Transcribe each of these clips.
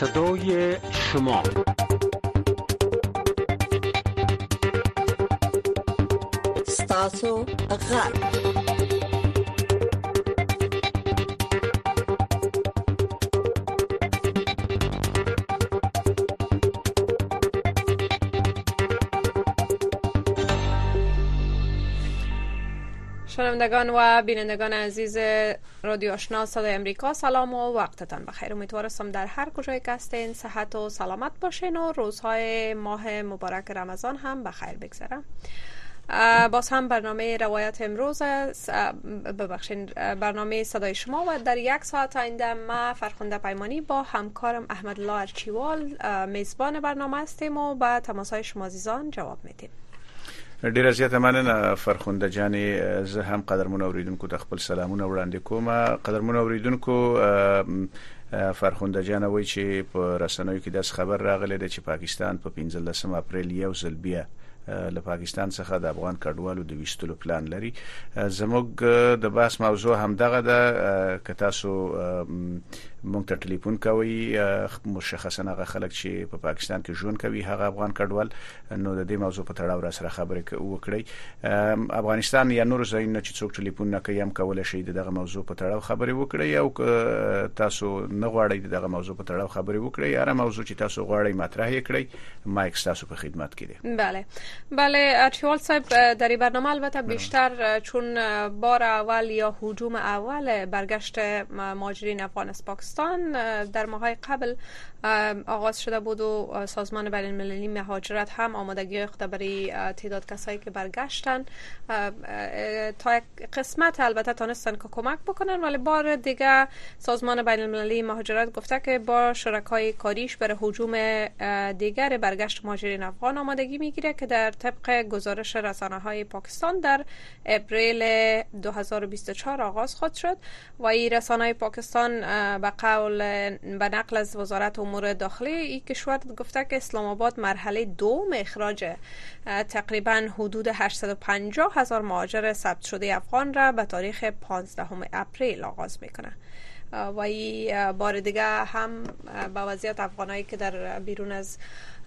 صدای شما ستاسو غرب شنوندگان و بینندگان عزیز رادیو آشنا صدای امریکا، سلام و وقتتان بخیر. امیدوارم در هر کجای که هستین صحت و سلامت باشین و روزهای ماه مبارک رمضان هم بخیر بگذره. باز هم برنامه روایت امروز برنامه صدای شما و در یک ساعت آینده ما فرخنده پیمانی با همکارم احمدالله ارچیوال میزبان برنامه هستیم و با تماسهای شما عزیزان جواب میدیم. ډیره زیاته مننه فرخنده جانې. زه هم قدرمنو اوریدونکو ته خپل سلامونه وړاندې کوم. قدرمنو اوریدونکو، فرخنده جان وایي چې په رسنیو کې داس خبر راغلی دی چې پاکستان په 15 اپریل یو ځل بیا له پاکستان څخه د افغان کډوالو د ویستلو پلان لري. زموږ د بحث موضوع هم دغه ده که تاسو مونږ ته ټلیفون کوي، مشخصا هغه خلک چې په پاکستان کې ژوند کوي هغه افغان کډوال، نو د دې موضوع په تړاو را سره خبرې وکړئ. افغانستان یا نور ځایونه چې څوک ټلیفون نه کوي هم کولای شي دغه موضوع په تړاو خبرې وکړئ، او تاسو نه غواړئ دغه موضوع په تړاو خبرې وکړئ، هر موضوع چې تاسو غواړئ مطرح یې کړئ، مایک تاسو په خدمت کې دی. بله ارچیوال صاحب، در این برنامه البته بیشتر چون بار اول یا هجوم اول برگشت مهاجرین افغان از پاکستان در ماهای قبل آغاز شده بود و سازمان بین المللی مهاجرت هم آمادگی خود برای تعداد کسایی که برگشتن تا یک قسمت البته تانستن که کمک بکنن، ولی بار دیگه سازمان بین المللی مهاجرت گفته که با شرکای کاریش برای هجوم دیگر برگشت مهاجرین افغان آمادگی میگیره که در طبق گزارش رسانه‌های پاکستان در اپریل 2024 آغاز خود شد و این رسانه‌های پاکستان به نقل از وزارت امور داخلی این کشور گفته که اسلام آباد مرحله 2 اخراج تقریبا حدود 850,000 مهاجر ثبت شده افغان را به تاریخ 15 اپریل آغاز میکنه و این بار دیگه هم به وضعیت افغانایی که در بیرون از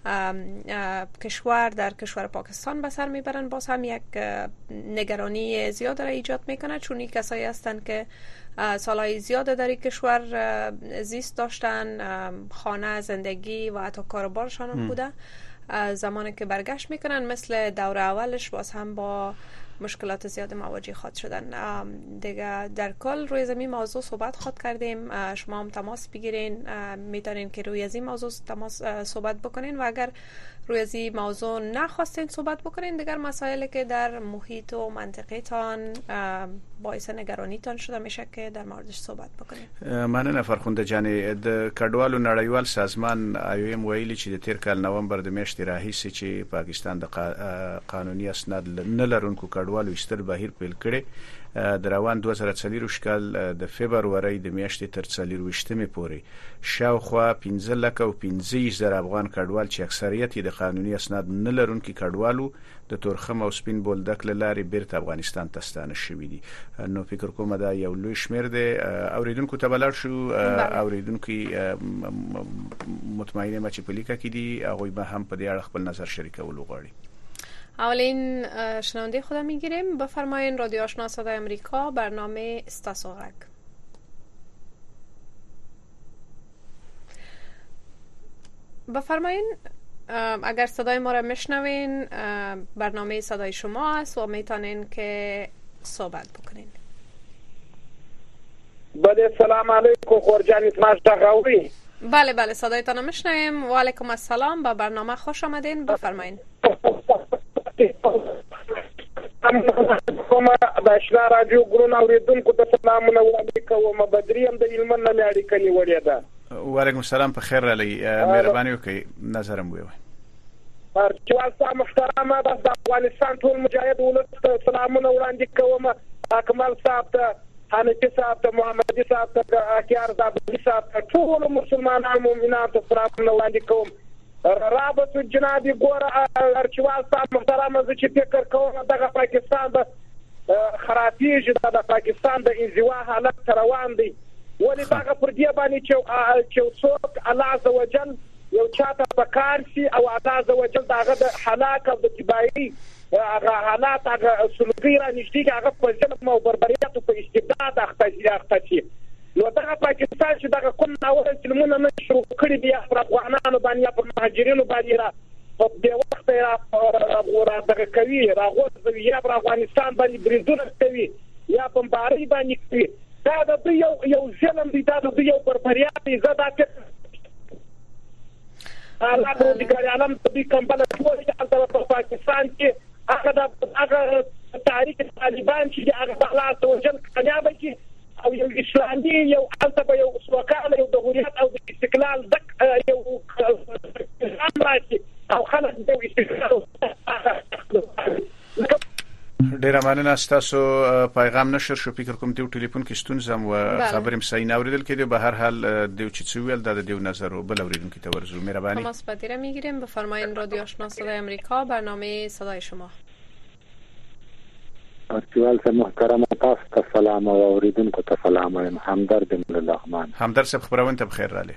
کشور در کشور پاکستان به سر میبرن باز هم یک نگرانی زیاد را ایجاد میکنه، چون این کسایی هستند که سالهای زیاد در این کشور زیست داشتن، خانه، زندگی و حتی کاروبارشان بوده. زمانی که برگشت میکنن مثل دور اولش باز هم با مشکلات زیاد مواجه خواهد شدن. دیگه در کل روی زمین موضوع صحبت خواهد کردیم، شما هم تماس بگیرین، میتونین که روی از این موضوع تماس صحبت بکنین و اگر روی از این موضوع نخواستین صحبت بکنین دیگر مسائلی که در محیط و منطقه تان باعث نگرانی تان شده میشه که در موردش صحبت بکنین. مننه فرخنده جانې. د کډوالو نړیوال سازمان IOM ویلي چې د تیر کال نومبر د میاشتې راهیسې چې پاکستان د قانوني اسناد نه لرونکو کډوالو ایستل بهیر پیل کړي. د روان 2024 کال د فبرورۍ د میاشتې تر 24 پورې شاوخوا 15,015,000 افغان کډوال چې اکثریت یې د قانوني اسناد نه لرونکي کډوالو د تورخم او سپین بولدک له لارې بیرته افغانستان ته ستانه شوي دي. نو فکر کوم دا یو لوی شمیر دی. اوریدونکو ته بلار شو، اوریدونکو مطمئنه ما چې په لیکه کې دي هغه به هم په دې اړه خپل نظر شریکول غواړي. اولین شنونده خدا میگیریم. بفرمایین رادیو آشنا صدای امریکا، برنامه ستاسو غرب. بفرمایین اگر صدای ما را میشنوین برنامه صدای شما است و میتونین که صحبت بکنین. بله سلام علیکم خورجان اسماش تغاوی. بله صدایتان میشنویم. و علیکم السلام، به برنامه خوش آمدین. بفرمایین. باشنا رادیو ګرون اوریدونکو ته سلامونه وړاندې کوم. بدریم د علم نه لري کلی وړیا ده. وعلیکم السلام، په خیر علی، مهرباني وکړئ نظرم ووایئ. ارچوال صاحب محترمه، د افغانستان ټول مجاهد ولس ته سلامونه وړاندې کوم. اکمل صاحب ته، حنفي صاحب ته، محمدي صاحب ته، اکیار زابلي صاحب ته، ټول مسلمانان مؤمنان ته سلامونه وړاندې کوم. رابط جنابي ګوره ارچوال صاحب محترمه، زه چې فکر کوم دغه پاکستان د خرابېږي، د پاکستان د انزوا حالت روان دی. ولې هغه پر دې باندې چې څوک الله عزوجل یو چاته پکار شي او الله عزوجل داغه د هلاک او د تباہي هغه حالات هغه سلوکي را نشته هغه په ظلم او بربریت او په استبداد اخته شي نو دا پاکستان چې دا کوم ناوړه ظلمونه نه شروع کړی دی پر افغانانو باندې پر مهاجرینو باندې را په دې وخت را دغه کوي راغوځوي یا پر افغانستان باندې بریدونه کوي یا بمباري باندې کوي دا د یو ظلم دی دا د یو بربریت دی زدا کې الله دې عالم دې کمبل ټول په پاکستان کې هغه تاریخ طالبان چې هغه الله توجل کامیاب شي او یو اسلامي یو البته یو وکاله یو د حریت او د استقلال د یو امراتي او خلک د استقلال ډیر مننه تاسو پیغام نشر شو فکر کوم ته ټلیفون کې ستونزم و خبرم صحیح نوریدل کې به هر حال دیو چې څویل د دیو نظر او بل اوریدونکو ته ورزو مهرباني ما سپاتیره میگیریم بفرمایید رادیو آشنا صدای آمریکا برنامه صدای شما ارتوال سے محترم تاسو سلام او اوریدونکو ته سلام همدرد لغمان همدرد صاحب خبرونه ته بخیر رااله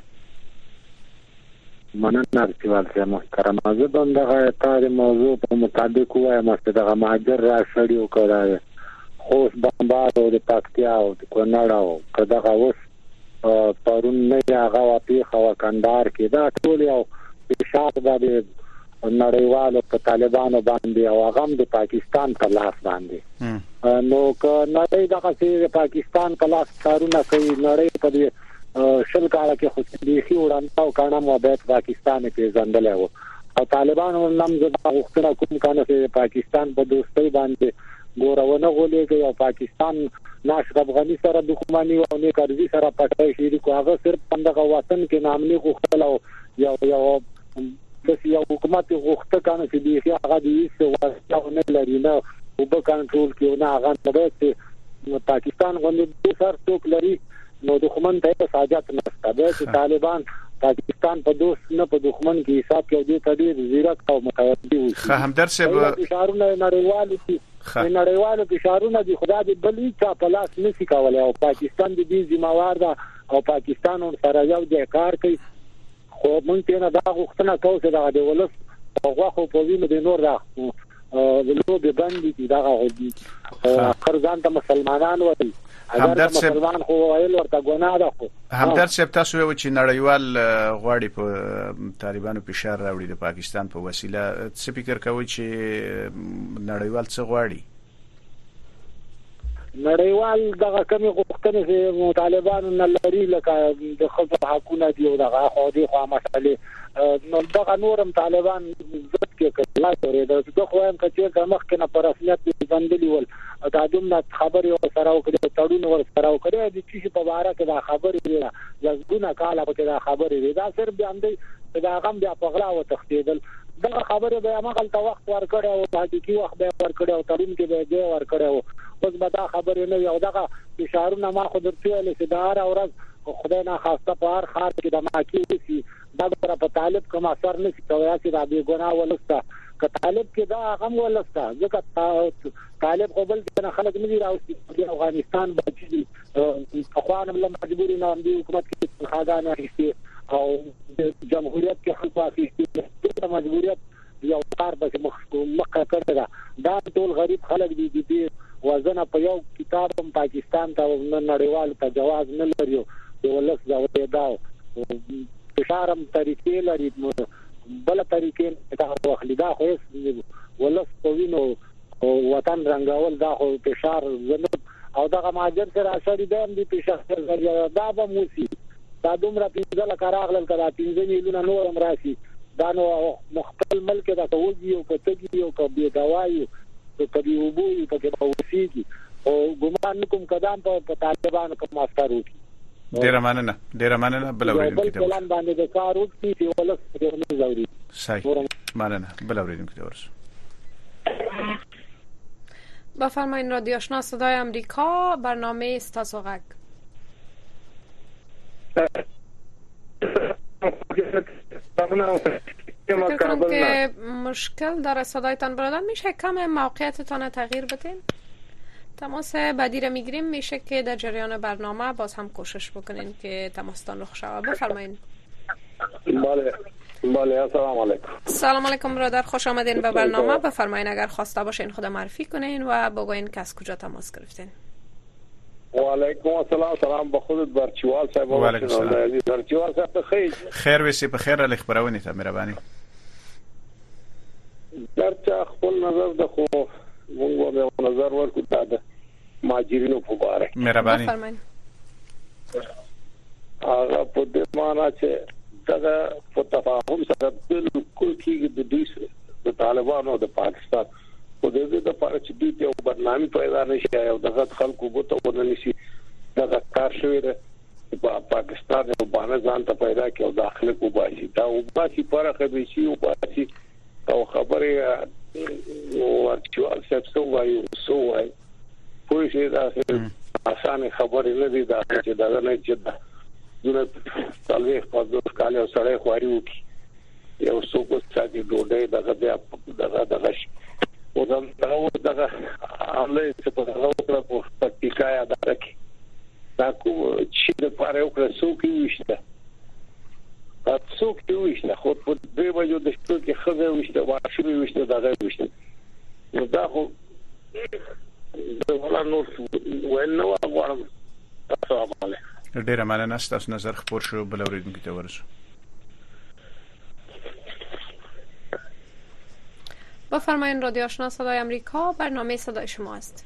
مننه ارتوال سے محترم زه دغه تار موضوع په مطابق وایم چې دغه مهاجر را شړیو کړه خوست بمبار او د پکتیا او د کونړ او کداغه اوس پرون نه هغه واپی خو کندهار کې دا ټول یو اشاره د نړیوالو په طالبانو باندې او هغه د پاکستان په لاس باندې نو که نړۍ دغه چې پاکستان په لاس کارونه کوي نړۍ په شل کاله کې خو دې وړاندې او کانه موبایل پاکستان کې ځندل او طالبانو نام زده وختونه کوم کانه چې پاکستان په دوستۍ باندې ګورونه غولېږي او پاکستان ناشد افغاني سره دښمنی او نه کارځي سره پټای شي کو هغه صرف پندغه وطن کې نامني غوښتل او یو بس یو حکومت غوښته کانه چې دی هغه دې څه واسطه نه لري نه او په کنټرول کې نه هغه د پاکستان غوښتل سر څوک لري نو دښمن ته ساجت نشته د طالبان پاکستان په دوست نه په دښمن کې حساب کې دې تدیر زیرک او متعدی وي همدرد صاحب اشارونه نړیوالو اشارونه دي خدای دې بلې چا په لاس نشي کولای او پاکستان دې ذمہوار ده او پاکستان سره یو ځای کار کوي خو مونږ ته نه دا غوښتنه کوو چې دا د ولس هغه خو په وینو د نور راځي ولو به باندې دي دا غوډي خرزان ته مسلمانان وایي همدرد صاحب مسلمان خو وایل ورته ګناه ده خو همدرد صاحب تاسو یو چې نړیوال غواړي په طالبانو فشار راوړي د پاکستان په وسیله څه فکر کوي چې نړیوال څه غواړي نړیوال دغه کمی غوښتنې چې طالبانو نه لري لکه د خپل حقوقونه دی او دغه خو دي خو مسئله نو دغه نورم طالبان زړه کې کړل او د خو هم چې مخ کې نه پر رسمیت باندې ول دا دومره خبرې سره او کړي تړون ور سره او کړي د چې په باره کې دا خبرې لږونه کاله په دا خبرې دا صرف باندې دا غم بیا په غلا او تخدیدل دا خبره به عمل ته وخت ورکړي او حقيقي وخت به ورکړي او تړون کې به دی ورکړي اوس به دا خبره نه یو دغه اشارونه ما خو درته ویل چې دا اورز خدای نه خواسته په هر خاص کې د ماکی وسی دا پر په طالب کوم اثر نه کوي چې دا به ګناه ولسته که طالب کې دا غم ولسته ځکه طالب قبول کنه خلک نه راوستي د افغانستان بچي اخوان له مجبوري نه د حکومت کې خدانه هیڅ او جمهوریت کې خلک واقعي مجبوریت یو کار به مخه کړی دا ټول غریب خلک دي وزن په یو کتاب پاکستان ته نړیوال ته جواز نه لري او ولس دا فشارم طریقې لري بل طریقې ته واخلي دا خو ولس په وینو وطن رنگاول دا خو فشار زنه او دا ماجر سره اثر دي هم دي فشار دا به موسی دا دومره پیځه کاراغل کړه 3 میلیونه نور راشي دا نو مخبل ملک دا توجي او کتګي او کبي دوايي او کبي وبوي په کې اوسيږي او ګمان کوم قدم په طالبانو کوم اثر وکړي ډیر مننه بل اوریدونکو ته پلان باندې د کار وکړي چې ولس دې زوري صحیح مننه بل اوریدونکو ته ورسو بفرمایید رادیو آشنا صدای آمریکا برنامه استاسو غک فکر کنم که مشکل داره صدایتان برادر میشه کم موقعیتتان تغییر بدین تماس بعدی را میگیریم. میشه که در جریان برنامه باز هم کوشش بکنین که تماستان رخ شود. بفرمایید. بله السلام علیکم. سلام علیکم برادر، خوش آمدین به برنامه. بفرمایید اگر خواسته باشین خود معرفی کنین و بگوین که از کجا تماس گرفتین. و علیکم السلام. سلام به خودت برچوال صاحب. و علیکم السلام. برچوال صاحب خیر. خیر وسی په خیر علی خبرونه ته مهرباني. درته خپل نظر د خو موږ به نظر ورکو د ماجرینو په اړه. مهرباني. بفرمایید. هغه په دې معنی چې دا په تفاهم سره بالکل کېږي د دوی د طالبانو د پاکستان په دې د لپاره چې دوی ته بدنامي پیدا نشي او دغه خلکو ګوته ورننشي دا کار شوی دی په پاکستان باندې ځان ته پیدا کې او داخله کو باسي دا او باسي فرق به شي او باسي او خبره ورچوال څه وایي سو وایي خو شي دا اسانه خبره نه دي دا چې دا نه چې دا دغه طالب په دوه کال او سره خواري وکي یو څوک چې ډوډۍ دغه او دغه عمله چې په هغه وکړه په پټیکایا دغه دا کو چې د پاره وکړه څوک وشته څوک وشته خو په دې وجه د شپې کې خزه وشته واښوي وشته دغه وشته نو دا خو ولا نور ولنو غواړم تاسو باندې ډیره مننه ستاسو نظر خبر شو بل اوریدونکو ته ورسو. بفرمایید. رادیو آشنا صدای امریکا، برنامه صدای شما است.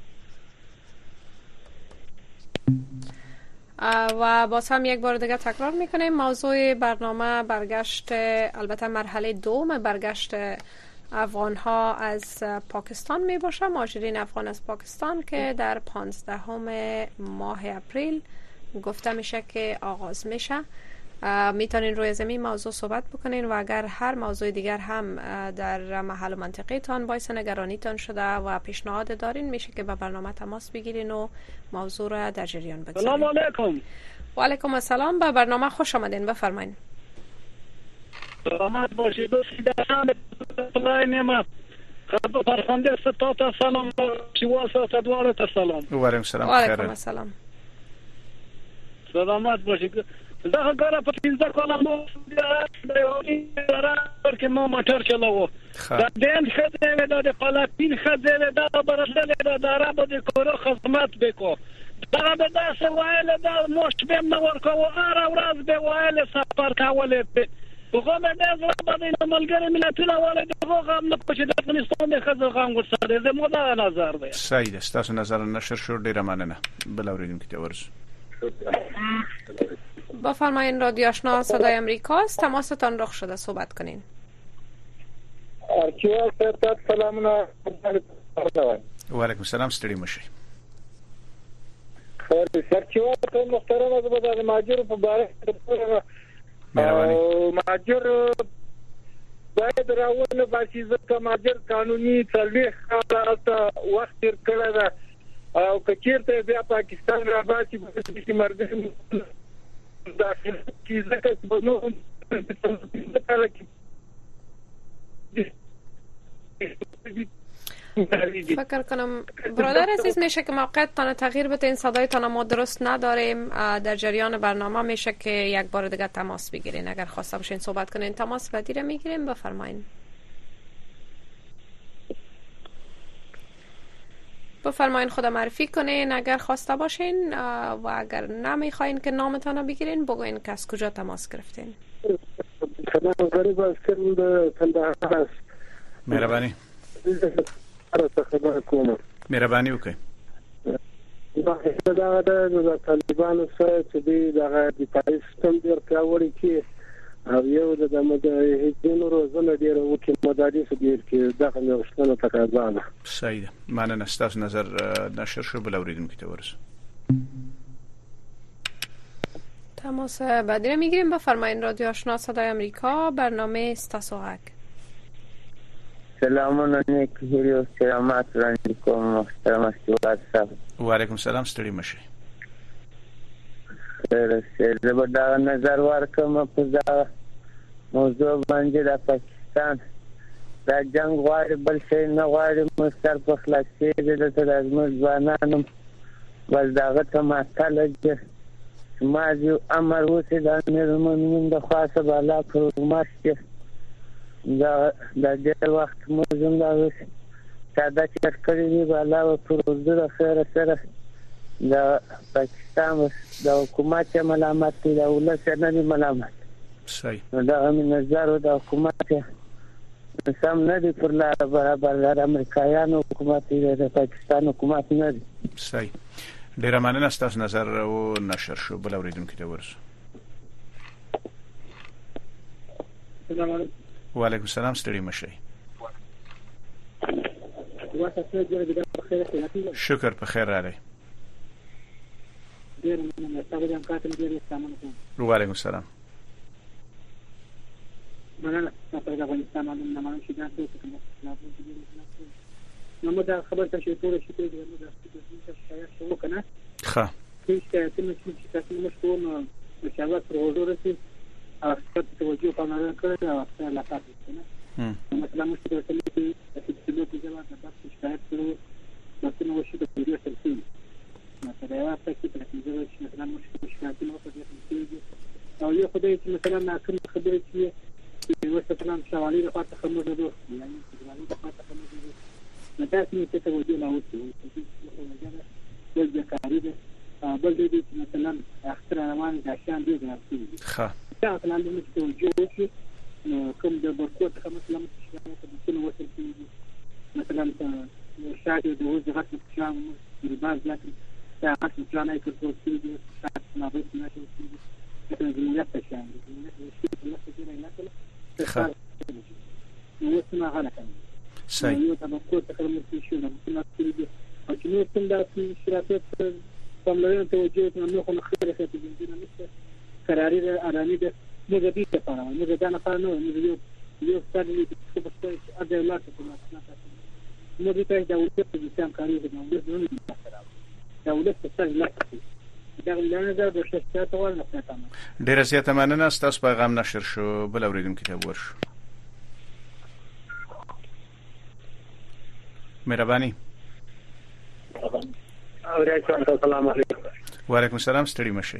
و باز هم یک بار دیگه تکرار میکنیم موضوع برنامه برگشت، البته مرحله دوم برگشت افغان ها از پاکستان می باشه، مهاجرین افغان از پاکستان که در 15 ماه اپریل گفته میشه که آغاز میشه. میتونین روی زمین موضوع صحبت بکنین و اگر هر موضوع دیگر هم در محل و منطقه تان باعث نگرانیتان شده و پیشنهاد دارین میشه که به برنامه تماس بگیرین و موضوع را در جریان بگذارین. سلام علیکم. و علیکم السلام. به برنامه خوش آمدین. بفرمایید. سلامت باشید. دوستان خدای نعمت خب فرخنده ستات سلام شواسه تدوار سلام. و علیکم السلام. و علیکم السلام. سلامت باشید. دا کار په 15 کاله مو که ما موتور چلاو دا دین خدمت دا پلاپین خدمت دا برسل دا رب د کورو خدمت بکو دا به داس وایل دا مشت بم نور کو اره ورځ به وایل سفر کول به هغه مې د رب د ملګری ملتونه ولې دغه غم نه پښې د افغانستان د خزر غم ورسره د مودا نظر دی. صحیح است. تاسو نظر نشر شو ډیره مننه. بل اوریدونکو ته ورسو. بفرمایید. رادیو آشنا صدای امریکا است. تماستان رخ شده. صحبت کنین. ارچوال صاحب سلامونه. و علیکم السلام. ستړي مشي. خیر ارچوال ته محترم از بعد ماجر په باره مهرباني. ماجر باید راونه باسي ځکه ماجر قانوني تلويخ حالت وخت تر کړه ده او کچیرته بیا پاکستان را باسي چې مرګ داخل کی ځکه چې نو فکر کنم برادر عزیز میشه که موقعیتتان تغییر بدین. صدایتان ما درست نداریم. در جریان برنامه میشه که یک بار دیگه تماس بگیرین. اگر خواسته باشین صحبت کنین تماس بعدی رو میگیریم. بفرمایید. بفرمایید خود معرفی کنین اگر خواسته باشین و اگر نمیخواین که نامتان رو بگیرین بگوین که از کجا تماس گرفتین. سلام غریب از کندهار است. مهرباني. مهرباني وکړئ. دا د طالبانو سره چې دغه دفاعي سیستم ډیر پیاوړی کی او یو د مجاهدینو روزنه ډیر وکړي مدارس ډیر کې دغه نوښتونه تقاضا ده. صحیح ده. مننه. ستاسو نظر نشر شو. بل اوریدونکو ته ورسو. تماس بعدی رو میگیریم. بفرمایید. رادیو آشنا صدای امریکا، برنامه ستاسو غږ. سلامونه نیکی هیلې او سلامات وړاندې کوم محترم استوار صاحب. و علیکم السلام. ستړي مشي. زه به دا نظر ورکړم په دا موضوع باندې د پاکستان دا جنگ غواړي بل شي نه غواړي مستر په خلاصي دې ته لازم ځوانانو بس داغه ته ماتله چې ما یو امر وسی دا مېرمنین د خاصه بالا پروماش کې دا د وخت موږ دا وسی دا چې کړی دی بالا پروزه خیره سره د پاکستان د حکومت ملامت دی او ولس نه ملامت صحیح دا من نظر د حکومت سم نه دی پر لار برابر د امریکایانو حکومت دی د پاکستان حکومت نه دی صحیح ډیر مننه ستاسو نظر او نشر شو بل اوریدونکو ته ورسو السلام علیکم وعلیکم السلام ستړي مشي شکر په خیر راغلی وعلیکم السلام مننه په افغانستان باندې نمانه شي دا څه کوم نو دا خبر ته شي ټول شي ته د شایع شو کنه ښه هیڅ ته چې تاسو مشکو نو مشاورت پر وړو رسي او ستاسو توجه په اړه کړئ او لا تاسو کنه مثلا مشکل ته چې د دې جواب د تاسو شایع کړو نو څنګه وشي د ویډیو سلسله مثلا یو څه چې مثلا مشکل شایع نو په دې کې او یو خدای چې مثلا ناکم خبرې چې وسطلام شوالي د پاتې خمر نه دوه یعنی شوالي د پاتې خمر نه نه تاسو ته توجه لا وته بل د کاری ده بل دې چې مثلا اختر روان د شان دي راځي ښه دا مثلا د توجه چې کوم د برکوت خمر مثلا چې وصل کیږي مثلا شاید د وځ غټ شام د باز لکه دا غټ پلان یې کړو چې شاید ما به نه شي چې د دنیا په شان دي ښه نو څنګه غلطه صحیح یو د برکوت خمر شي نو څنګه کېږي او چې نو څنګه چې شرافت کوملای ته وجود نو خو خبره کوي چې نه نشته قراري د ارامي د موږ دې ته پاره موږ دا نه پاره نو یو ستاسو د څه په اده لا څه کومه نو دې ته دا وته چې څنګه کاری د نو د نو دا ولته څه لا دا لنه دا د شته ته ورنه پاتم ډیر زیاته مننه ستاسو پیغام نشر شو بل اوریدونکو ته ورشو مهرباني السلام علیکم وعلیکم السلام ستړي مشي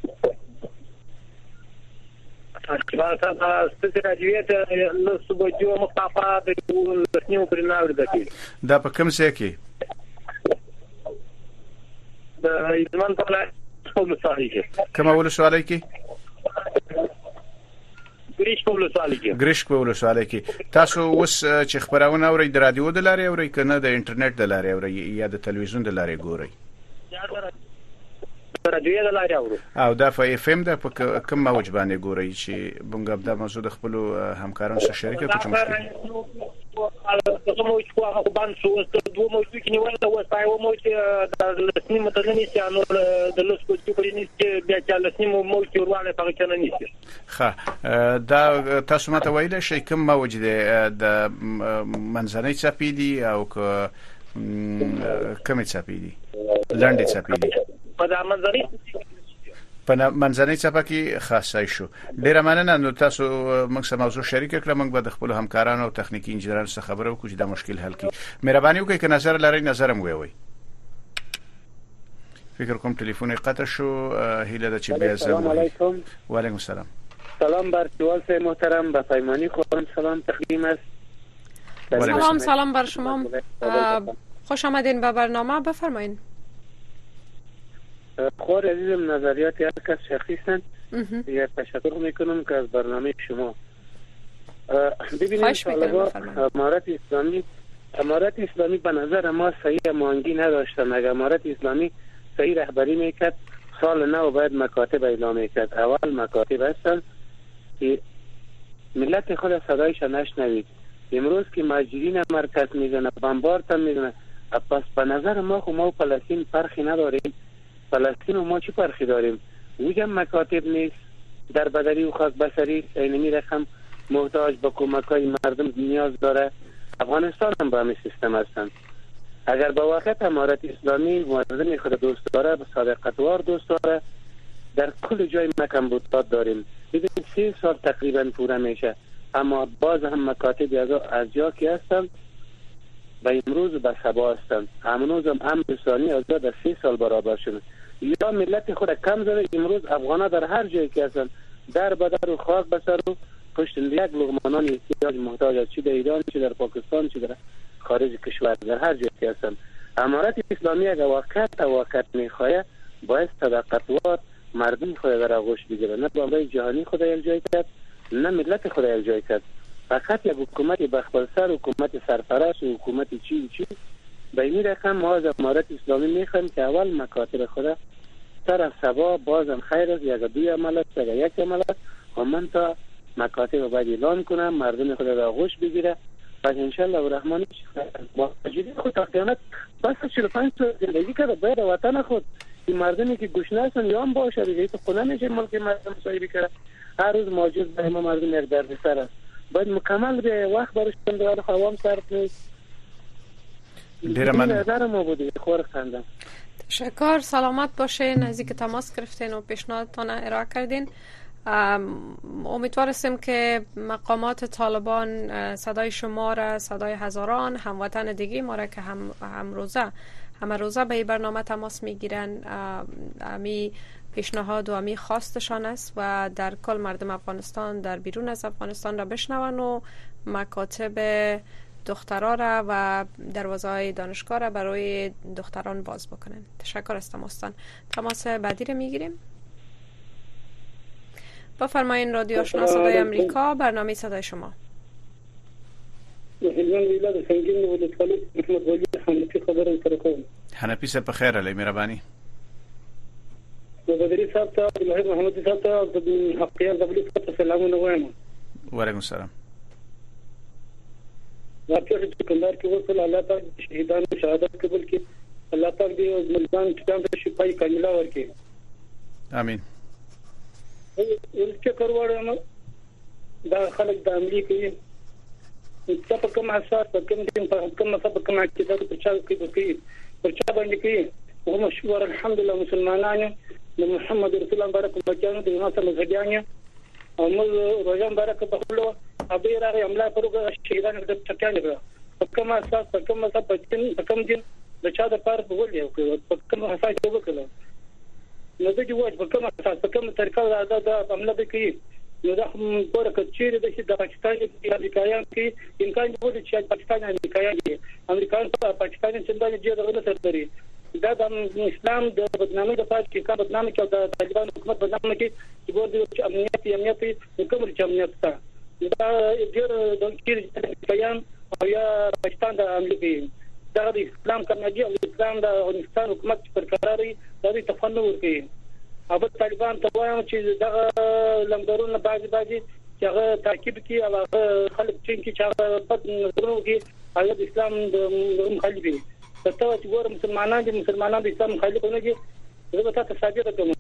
دا په کوم ځای کې د ایزمن په لاره ولسوالۍ کې کومه ولسوالۍ کې ګریش په ولسوالۍ کې تاسو اوس چې خبرونه اورئ د رادیو د لارې اورئ کنه د انټرنیټ د لارې اورئ یا د تلویزیون د لارې ګورئ رادیو د لارې اورئ او دا په اف ام د کوم موج باندې ګورئ چې بونګ د موضوع د خپل همکارانو سره شریک کړئ چې مشکل دغه موج خو هغه باندې شو د دوه موج کې نیول دا وسای و موج د لسنی متلنی چې انو د لس کو چې پرې نشته بیا چې لسنی موج ورواله په کې نه نشته ښه دا تاسو ماته ویل شي کوم موج د منځنۍ چپی دي او کومه چپی دي لاندې چپی دي په منځنۍ په منځنۍ چپه کې خاصه شو ډیره مننه نو تاسو موږ سره موضوع شریک کړل موږ به د خپل همکارانو او تخنیکی انجنیرانو سره خبرو کوو چې دا مشکل حل کړي مهرباني وکړئ که نظر لرئ نظرم ووایئ فکر کوم ټلیفون قطع شو هیله ده چې بیا السلام علیکم وعلیکم السلام سلام بر جوال سے محترم با پیمانی خودم سلام تقدیم است سلام بر شما خوش آمدین به برنامه بفرمایید خور عزیزم نظریات یک کس شخصی هستند یک تشکر میکنم که از برنامه شما ببینید طالبان امارت اسلامی به نظر ما صحیح مانگی نداشتن اگر امارت اسلامی صحیح رهبری میکرد سال نو باید مکاتب اعلام میکرد اول مکاتب هستند که ملت خود صدایش نشنوید امروز که مجرین مرکز میزنه بمبارد میزنه پس به نظر ما خو ما و فلسطین فرقی نداریم فلسطین و ما چی فرقی داریم وجم مکاتب نیست در بدری و خاک بسری اینمی رقم محتاج به کمکای مردم نیاز داره افغانستان هم به همین سیستم هستند اگر با وقت امارت اسلامی مردم خود دوست داره به صادقتوار دوست داره در کل جای ما کمبودات داریم ببینید 3 سال تقریبا پوره میشه اما باز هم مکاتب از جا که هستند به امروز به سبا هستند. امروز هم امن ثانی از در 3 سال برابر شده. یا ملت خود کم زده. امروز افغان‌ها در هر جایی که هستند در بدر و خاک بسر و پشت یک لقمه نان احتیاج محتاج است، چه در ایران، چه در پاکستان، چه در خارج کشور، در هر جایی که هستند. امارت اسلامی اگر وقت میخواهد باید صداقتوار مردم خود در آغوش بگیره. نه بامبای جهانی خود الجای کرد، نه ملت خود الجای کرد. فقط یک حکومت بخبلسر، حکومت سرپرست و حکومت چی به این رقم ما از امارت اسلامی میخوایم که اول مکاتب خود طرف سبا بازم خیر است، یک دوی عمل است، یک عمل است و من تا مکاتب باید اعلان کنم مردم خود در آغوش بگیره و انشالله و رحمانی با وجودی خود تقیانت بس 45 سال زندگی کرده باید وطن خود این مردمی که گوشنه هستن یا هم باشه دیگه تو خونه میشه ملک مردم صاحبی کرده. هر روز موجود به ما مردم یک درد سر است، باید مکمل به وقت برش کنده خوام صرف نیست. ډیره مننه. نظر ما بوده خور خندم. تشکر، سلامت باشین. نزدیک تماس گرفتین و پیشنهادتان ارائه کردین. امیدوار هستیم که مقامات طالبان صدای شما را، صدای هزاران هموطن دیگه ما را که همه روزه به این برنامه تماس میگیرن، امی پیشنهاد و امی خواستشان است و در کل مردم افغانستان در بیرون از افغانستان را بشنون و مکاتب دخترها را و دروازه‌های دانشگاه را برای دختران باز بکنن. تشکر از تماستان. تماس بعدی را میگیریم. بفرمایین. رادیو آشنا صدای امریکا، برنامه صدای شما. حنفی صاحب په خیر علی مهرباني. بدري صاحب ته محمد صاحب ته حقیقت دبلي ته سلامونه وایم. وعلیکم السلام. واقعي چې کندهار کې وصل الله تعالی شهیدانو شهادت قبول کړي. الله تعالی دې ملګان ته شفای کامله ورکړي. امين. ولکه کړوړم دا خلک د عملی کوي چې په کوم اساس په کوم مسبب کوم عقیده په چا کوي په چا باندې کوي. هم شکر الحمدلله مسلمانانو د محمد رسول الله برکت بچانو د ناصر مزګیانه او موږ روزان برکت په خپل ابي راغی عمله پرګه شهیدانو د چکانه په کوم اساس په کوم مسبب په کوم دین د چا د پاره بولې په کوم اساس وکړه نو د جوړ په کوم اساس په کوم طریقه د عمله به کوي. نو دا پوره کچېره د پاکستان د امریکایان کې امکان دی چې پاکستان امریکایان په پاکستان څنګه دی دغه سرتري دا د اسلام د بدنامۍ د پات کې کا بدنامي کې د طالبان حکومت بدنامي کې چې ګور د امنیت کوم چې امنیت تا دا ډېر د کې بیان او یا پاکستان د امریکای دا د اسلام کمنګي او اسلام د افغانستان حکومت پر قراري د تفنن ورکړي. او طالبان ته وایم چې دا لمدارونه بعضي چې هغه تعقیب کوي او هغه خلک چې هغه بد نظرونه کوي هغه د اسلام د مخالفي ته چې ګور مسلمانان د اسلام مخالفونه دي زه به تاسو ثابت کوم.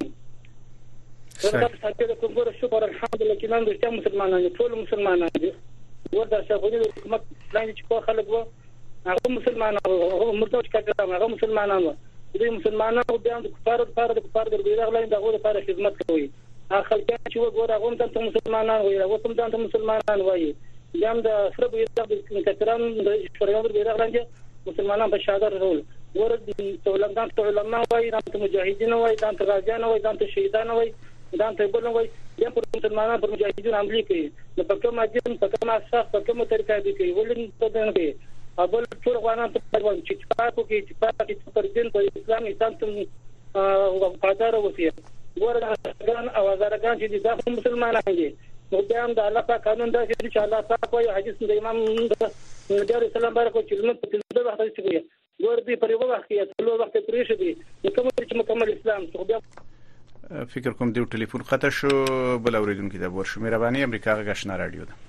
زه به ثابت کوم ګور شکر الحمدلله چې نن د مسلمانانو ټول مسلمانان دي. ور د شاګونی د حکومت لاندې چې کو خلک وو هغه مسلمانانو هغه مرتد کړه هغه مسلمانانو د مسلمانانو بیان د کفار د بیرغ لاندې دغه لپاره خدمت کوي. اخر کې چې وګوره هغه د مسلمانانو وي هغه هم د مسلمانانو وایي یم د سره بیرغ د کتران د شریعت بیرغ لاندې مسلمانان په شهادت رول ور د علماء وایي د مجاهدین وایي د غازیان وایي د شهیدان وایي د بل وایي یم پر مسلمانانو پر مجاهدین عملي کوي. نو په کومه دین په کومه اساس په کومه طریقه دي کوي ولې ته نه کوي اول ټول غوانان ته پروان چې پاکو کې چې پاکي پر دین په اسلام انسان ته وفادار اوسي. ورغان او زرغان چې د مسلمانانو دي نو بیان د الله پاک قانون دا چې الله پاک وايي حدیث د امام نبی رسول الله برکو چې موږ په دې وخت کې کوي ور دي پر یو وخت کې ټول وخت پرې شي نو کوم چې مکمل اسلام خو بیا فکر کوم دیو ټلیفون قطع شو بل اوریدونکو د ورشو مهرباني امریکا غشنا رادیو ده.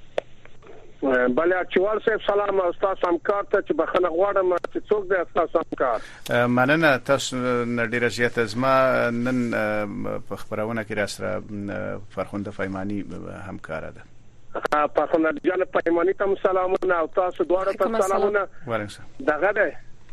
بله اچوال صاحب سلام استاد سمکار ته چې بخنه غواړم چې څوک دی استاد سمکار. مننه تاسو ډیره زیاته زما نن په خبرونه کې راسره فرخنده فایمانی همکار ده. فرخنده جان فایمانی ته سلامونه او تاسو دواړه ته سلامونه. وعلیکم دغه ده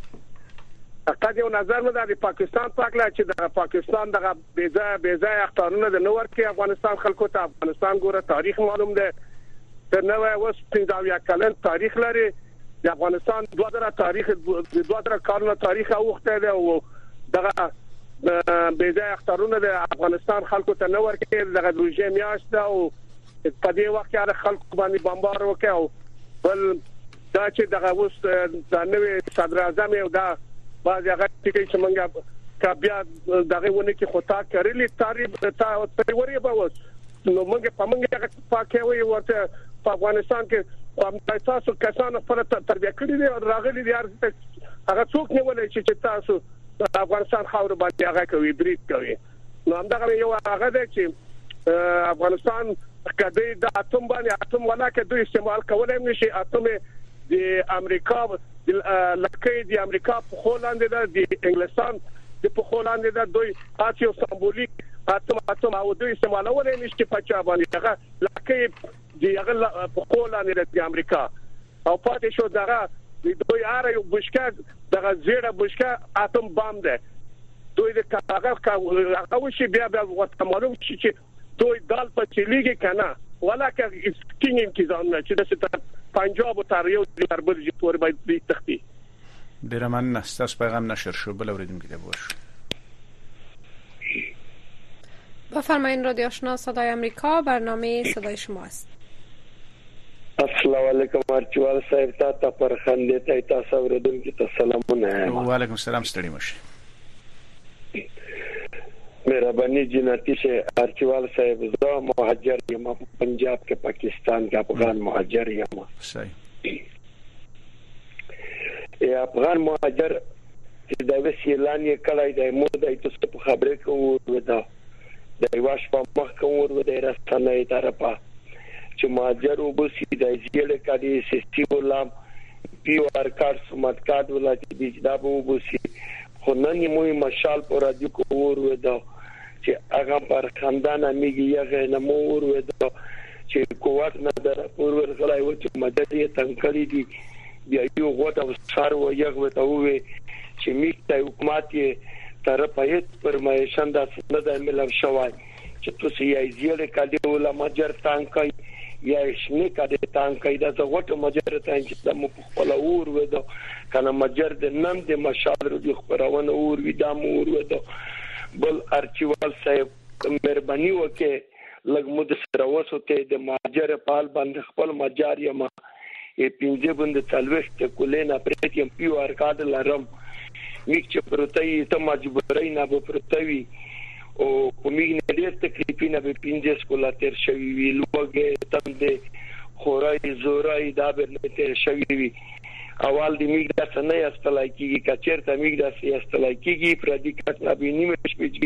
اقاد یو نظر مې د پاکستان پاکلا چې د پاکستان دغه بیزای اختارونه د نور کې افغانستان خلکو ته افغانستان ګوره تاریخ معلوم ده د نوې اوس 15 کلن تاریخ لري د افغانستان 2000 کارونه تاریخ اوخته ده او دغه به ځای اخترونه د افغانستان خلکو ته نو ورکړي دغه روزه میاشت او په دې وخت کې خلکو باندې بمبار وکاو بل دا چې دغه اوس د نوې صدر اعظم او دا بعض هغه چې څنګه کابیا دغه ونه کې خطا کړلې تاریخ تیوري به وس نو موږ په موږ پاکوي ورته په افغانستان کې تاسو کسان پر تربیه کړی دي او راغلي دي هغه څوک نیولای چې تاسو د افغانستان خاور باندې هغه کوي بریټ کوي نو همدغه یو هغه ده چې افغانستان کدی د اتم باندې ولاکه دوی استعمال کولای نشي اتم د امریکا لکه د امریکا په هولند د انګلستان په هولند د دوی تاسو سمبولیک اتم او دوی استعمالولای نشي په چا باندې هغه لکه د هغه په هولند د امریکا او پاتې شو دغه دوی یو بشکه دغه زیره بشکه اتم بام ده دوی د هغه وشي بیا وخت معلوم چې دوی دال په چلیږي کنه ولکه سکینګ انتظام چې د پنجاب او تاریو د اربل چې پور باید تختی ډیر مننه تاسو پیغام نشر شو بل اوریدونکو ته وښه بفرمایید رادیو آشنا صدای آمریکا برنامه صدای شما است. السلام علیکم ارچوال صاحب تا پر خنده ته تاسو اوریدونکو ته سلامونه. و علیکم السلام ستړي مشه. مهرباني جنتی سے ارچوال صاحب زه مهاجر یم پنجاب کې پاکستان کې افغان مهاجر یم. صحیح. افغان مهاجر چې د وسیلان یې کړای دی مو د تاسو په خبره کوو دا د واش په مخ کوو د راستنه طرفه چې مهاجر وبسي د زیړ کډي سیستم ولام پیو ار کار سمات کارت ولا چې دا وبسي خو نن مو مشال پر رادیو کوو دا چې هغه پر خاندان میږي هغه نمو ورو دا چې کوات نه در پور ورغلای و چې مدد یې تنکړی دي بیا یو غوټه وسار و یو ته وې چې میته حکومت یې طرفه پر مېشن د سند ملو شوای چې تاسو یې زیړ کډي ولا مجر تانکای یا شنه کډي تانکای دا غوټه مجر تانکای د مو خپل اور و دا کنه مجر د نن د مشال رو خبرونه اور وی د مور و دا بل ارچیوال صاحب مهرباني وکړه لګ مود سره وسوته د ماجر پال باندې خپل ماجر یم ای پینځه بند څلوست کولینا پریتیم پیو ار کارت لرم میک چې پروتای ته مجبورای نه به پروتوي او کومې نه ډېر تکلیفونه به پینځه سکولا تر شوی وی لوګه تم دې خورای زورای دا به تر شوی وی اول د میګ د سنې استلای کیږي کچیر ته میګ د سي استلای کیږي پر دې کټ نه به نیمه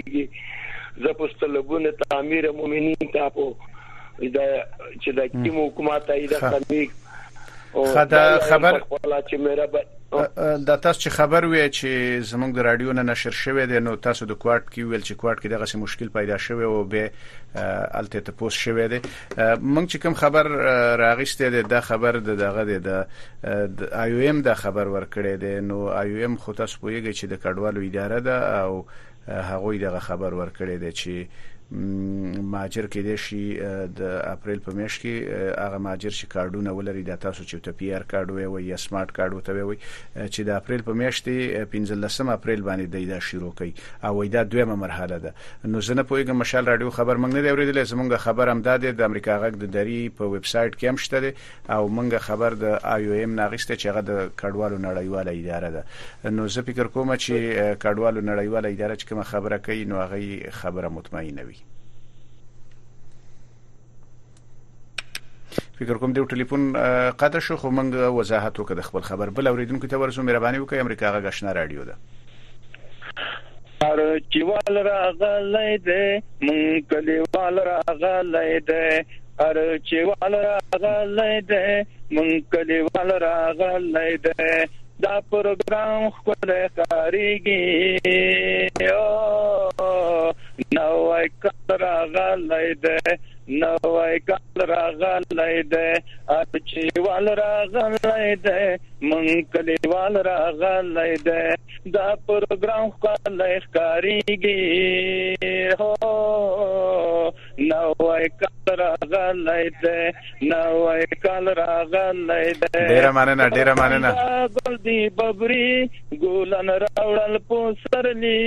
شپږیږي زپستلبونه تعمیر مومنین ته په دا چې د کیمو حکومت ایده کمی او خبر چې مېرا دا تاسو چې خبر وی چې زموږ د رادیو نه نشر شوی دی نو تاسو د کوارت کې ویل چې کوارت کې دغه څه مشکل پیدا شوی او به الته ته پوس شوی دی موږ چې کوم خبر راغسته دی دا خبر دغه دی د آی او ام دا خبر ورکړی دی نو آی او ام خو تاسو پوهیږئ چې د کډوالو اداره ده او هغه دغه خبر ورکړی دی چې ماجر کې د شي د اپریل په میاشت کې هغه ماجر چې کارډونه ولري د تاسو چې ته پی آر کارت وي یا سمارټ کارت وته وي چې د اپریل په میاشت 15 اپریل باندې دا شروع کوي او دا دویمه مرحله ده نو زه نه پوهیږم مشال رادیو خبر موږ نه دی اوریدل زموږ خبر هم ده د امریکا غږ د دری په ویب سټ کې هم شته او موږ خبر د آی او ام ناغسته چې هغه د کډوالو نړیواله اداره ده نو زه فکر کوم چې کډوالو نړیواله اداره چې کوم خبره کوي نو هغه خبره مطمئنه وي فکر کوم د ټلیفون قطع شو خو موږ وضاحت وکړو خپل خبر بل اوریدونکو ته ورسو مهرباني وکړئ امریکا غږ آشنا رادیو ده ار چوال راغلای دې مونږ کلیوال راغلای دې ار چوال راغلای دې مونږ کلیوال راغلای دې دا پروګرام خپل کاریږي او نو وای کړه راغلای دې نو وای کال راغلای دې اچوال راغلای دې مونږ کلیوال راغلای دې دا پروګرام خپل کاریږي هو نوای کال راغلی دی نوای کال راغلی دی ډیره مننه ګل دی ببري ګلن راوړل پوسرلی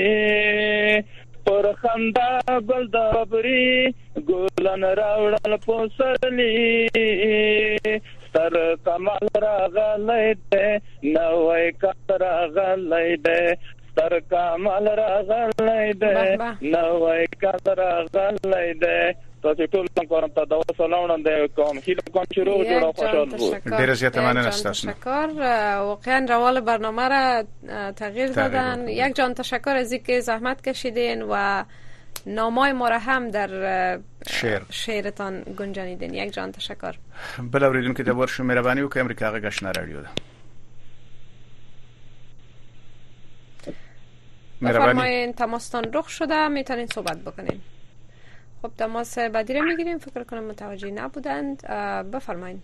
پر خندا ګل د ببري ګلن راوړل پوسرلی ستر کمال راغلی دی نوای کال راغلی دی ستر کمال راغلی دی نوای کال راغلی دی تاسو ټول کوم ته دا سلام وړاندې کوم هیله کوم چې روغ جوړ او خوشحال وو. ډیره زیاته مننه ستاسو. تشکر. واقعا روال برنامه را تغییر دادن. یک جان تشکر از اینکه زحمت کشیدین و نامای ما را هم در شعرتان گنجانیدین. یک جان تشکر. بل اوریدونکو د ورشو مهرباني وکړئ امریکا غږ آشنا رادیو ده. بفرمایین تماستان رخ شده میتونین صحبت بکنین. خب تماس بعدی رو میگیریم. فکر کنم متوجه نبودند. بفرمایین.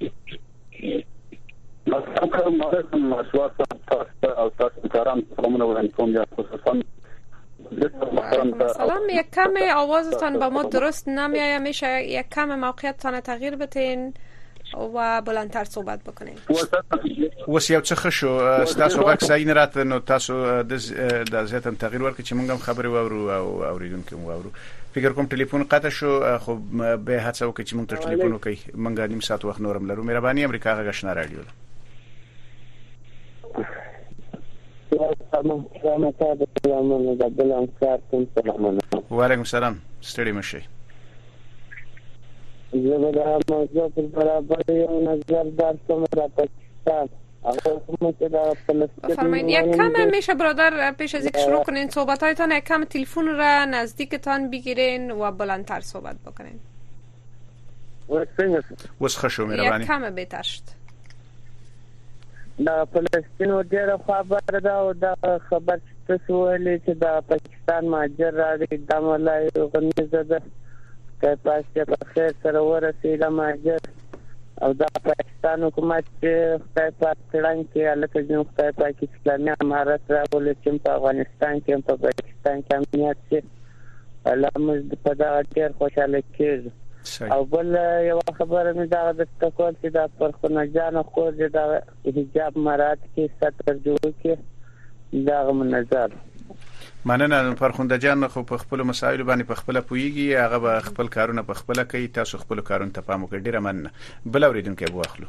سلام. یک کم آوازتان با ما درست نمیایه. میشه یک کم موقعیتتان تغییر بتین و بلندتر صحبت بکنین. وس یو څه خشو تاسو غږ صحیح نه راته نو تاسو د زیاتم تغییر ورکړئ چې موږ هم خبرې واورو او اوریدونکو هم واورو. فکر کوم ټلیفون قطع شو خو به هڅه وکړئ چې موږ ته ټلیفون وکړئ. موږ نیم ساعت وخت نورم لرو. مهرباني امریکا غږ آشنا رادیو ده. وعلیکم سلام. ستړي مشئ. زه به موضوع پر برابر یو نظر درکم را پاکستان. بفرمایید. یک کم میشه برادر پیش از اینکه شروع کنین صحبت‌هایتان یک کم تلفن را نزدیکتان بگیرین و بلندتر صحبت بکنین. وس خشو مهرباني. یک کم بهتر شد. دا فلسطین و ډیره خبر ده او دا خبر چې تاسو ویلي چې دا پاکستان مهاجر راغی دا ملای غنیزه ده که پاسه په خیر سره ورسېده مهاجر او دا پاکستان حکومت چې خدای پاک کړنګ کې هلته ځینو خدای پاک اسلامي امارت راولي چې په افغانستان کې په پاکستان کې امنیت شي الله موږ په دا ډېر خوشاله کېږو. او بل یو خبره مې دا د تکول چې دا پر خو جان خو دا حجاب مراد کې ستر جوړ کې دا منظر مننه. فرخنده جان خو په خپل مسایل باندې په خپل پویږي هغه به خپل کارونه په خپل کوي. تاسو خپل کارونه ته پام وکړئ. ډیره مننه. بل اوریدونکو به واخلو.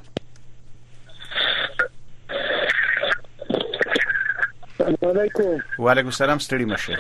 السلام علیکم. وعلیکم السلام. ستړي مشه.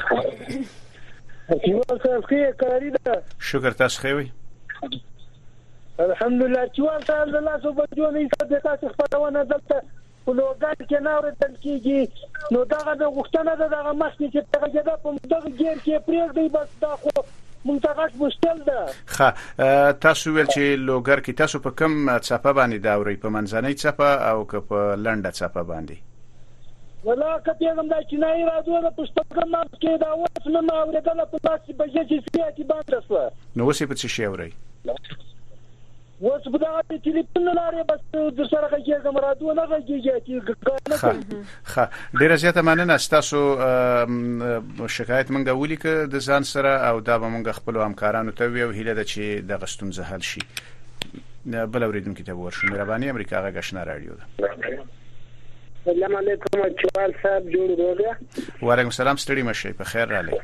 شکر. تاسو ښه وئ؟ الحمدلله. چې ورته د لاسو بجو نه صدقات خپلونه دلته ولوګان کې نه ورته کېږي نو دغه د غوښتنه دغه مخکې چې تغجدا په دغه ګیر کې پریږدي بس دا خو منتقش مشکل ده. ښه تاسو ویل چې لوګر کې تاسو په کوم صفه باندې دا اوري په منځنۍ صفه او که په لنډه صفه باندې؟ ولا کته هم دا چې نه راځو د پښتون ما کې دا وڅ نه ما ورته په تاسو بجې چې سیاتي باندې شو نو وسې په څه شی اوري؟ وڅ په دا ټلیفون لاره بس د سره کې مرادو نه غږیږي. ښه ډیره زیاته مننه. تاسو شکایت مونږ ولیک د ځان سره او دا به مونږ خپل همکارانو ته ویو هیله ده چې د غستون حل شي. بل اوریدونکو ته ورشو. مهرباني امریکا غږ آشنا رادیو ده. السلام علیکم. چوال صاحب جوړ روغه. وعلیکم السلام. ستړي مشه. په خیر راغلی.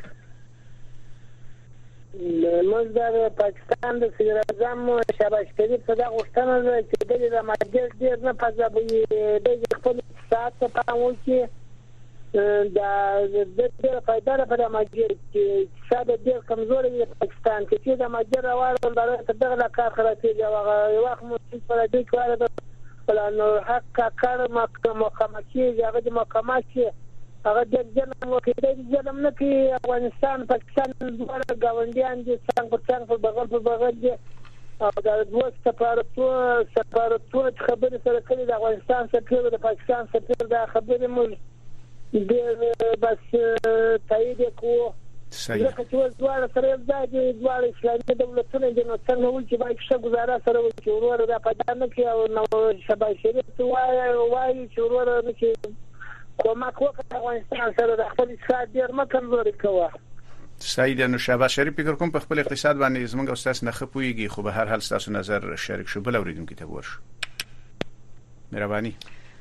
موږ د پاکستان د صدر اعظم شهباز شریف څخه غوښتنه ده چې د مهاجر ډېر نه پځابي د خپل اقتصاد ته پام وکړي. دا د ډېر فائدہ لپاره مهاجر چې اقتصاد ډېر کمزوري دی پاکستان کې چې د مهاجر راوړل دا دغه کار خلاصيږي او یو وخت مو په دې کې واره پلان حق کار محکمه کې هغه د محکمه کې هغه د جنم وکړي جنم نه کې افغانستان پاکستان دواړه ګاونډیان دي څنګه په څنګه په بغل دي او دا دوه سفارتونه خبرې سره کوي د افغانستان سفیر د پاکستان سفیر دا خبرې مو د بس تایید کو صحیح چې دواړه سره د دواړه اسلامي دولتونه د نو څنګه ول چې باید څه گزاره سره وکړي ورور دا پاتې نه کې او نو شهباز شریف وایي چې ورور نه کومک وکړي افغانستان سره د خپل اقتصاد ډیر مکمزوري کوي. سعید نو شاباس شریف فکر کوم په خپل اقتصاد باندې زمونږ استاد نه خپويږي خو به هر حال تاسو نظر شریک شو بل اوریدونکو ته ورشو مهرباني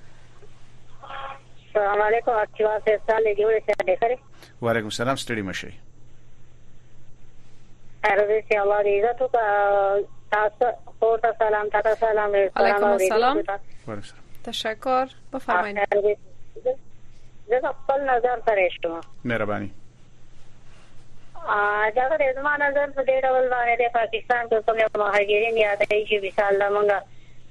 السلام علیکم اچھا سے سال جوړ شه دیکھره وعلیکم السلام ستړي مشي ارزه سي الله دې عزت او تاسو او سلام تاسو سلام علیکم السلام تشکر بفرمایید زه خپل نظر سره شوم مهرباني دا د زمانه نظر په ډېر ډول باندې د پاکستان کې کوم مهاجرین یا د چې مثال لمنګه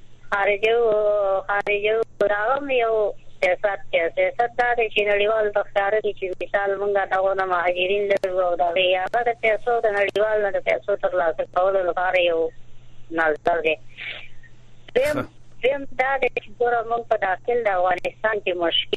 خارجو راغم یو سیاست دا د نړیوال تخار کې چې مثال مونږه داونه مهاجرین له دا یا د پیسو د نړیوال نه د پیسو ترلاسه کولو لپاره یو نظر دی دا د څورو موږ په داخل د افغانستان کې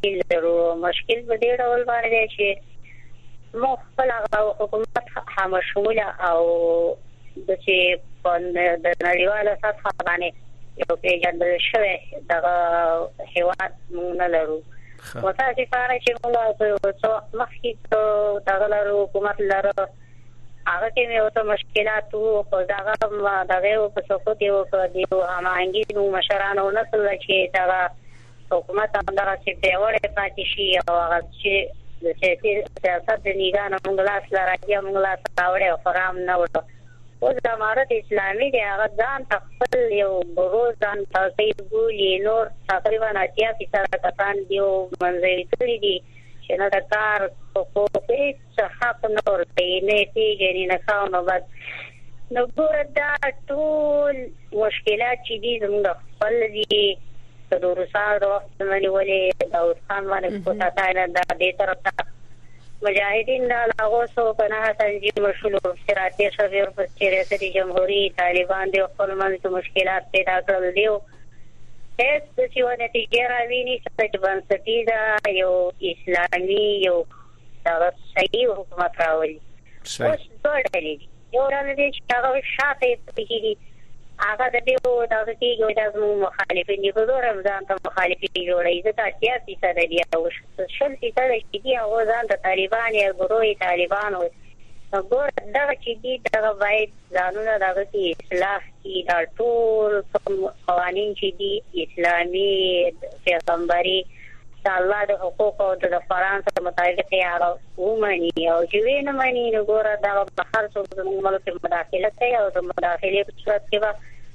مشکل په ډېر ډول باندې چې مخفل حکومت همشموله او د چې د نړیوال سطح باندې یو پیژندل شوی دغه هیواد موږ نه لرو متاسفانه چې موږ په مخکې دغه لرو حکومت لرو هغه کې یو څه مشکلات وو خو دغه په سقوط یو هماهنګي نو مشرانو نه کول چې دغه حکومت همدغه چې پیاوړی پاتې شي او هغه چې د سیاست د نیګانو موږ لاس لراځي موږ لاس راوړی او فرام نه وړو اوس د امارت اسلامي دی هغه ځان خپل یو بروز ځان تاسې بولي نور تقریبا 80% کسان دیو منځوي کړی دي چې نه د کار په هیڅ حق نه ورته نه پیژني نه کاونو بس نو ګوره دا ټول مشکلات چې دي زموږ خپل دي د روسانو د وخت باندې ولې داود خان باندې په تاسو نه د دې طرف مجاهدین لاغو سو پناه تنظیم مشغول استراتیجي شویر په ریاست جمهوریت طالبان د خپل منځ مشکلات پیدا کړل دیو هیڅ چې ونه تیګه راویني چې بنسټي دا یو اسلامي یو دا صحیح حکومت راولي اوس ډېر یو راځي چې هغه شاته پیږي هغه د دې دا چې د مخالفین دي په رمضان ته مخالفین جوړي ځکه چې 80% دي او 60% دي او ځان د طالبان یا ګروي طالبان او ګور دا چې دي دا باید ځانونه دا چې اصلاح کی دا ټول قوانين چې دي اسلامي پیغمبري الله د حقوق او د فرانسې مطابق یې ومني او چې ویني مانی نو ګور دا بهر څو د ملک مداخله کوي او د مداخله په صورت کې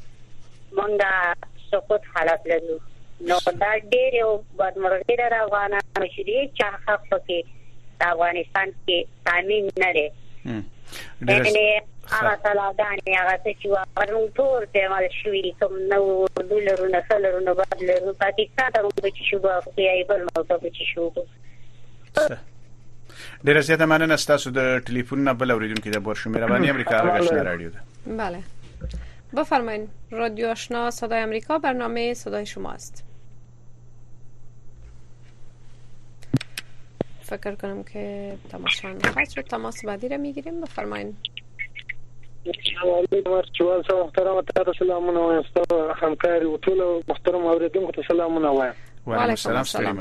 مونږه سقوط حالت لرو نو دا ډېر یو بدمرغي ده افغانانو چې دي چې حق پکې د افغانستان کې تامین نه لري دغه هغه طالبان هغه چې واغون ټول په مال شوی کوم نو دولرونه سلرونه بدلرو پاکستان ته چې شو په بل موضوع کې شو ډېر زیاته مننه تاسو د ټلیفون نه بل اوریدونکو د بورشو مهرباني امریکا آشنا رادیو ده بله بفرمایید رادیو آشنا صدای امریکا برنامه صدای شماست فکر کنم که تماسمان خاص شد تماس بعدی را میگیریم بفرمایید علیکم چوال صاحب محترم تاسو سلامونه وایم ستاسو همکاري او ټول محترم اوریدونکو ته سلامونه وایم وعلیکم السلام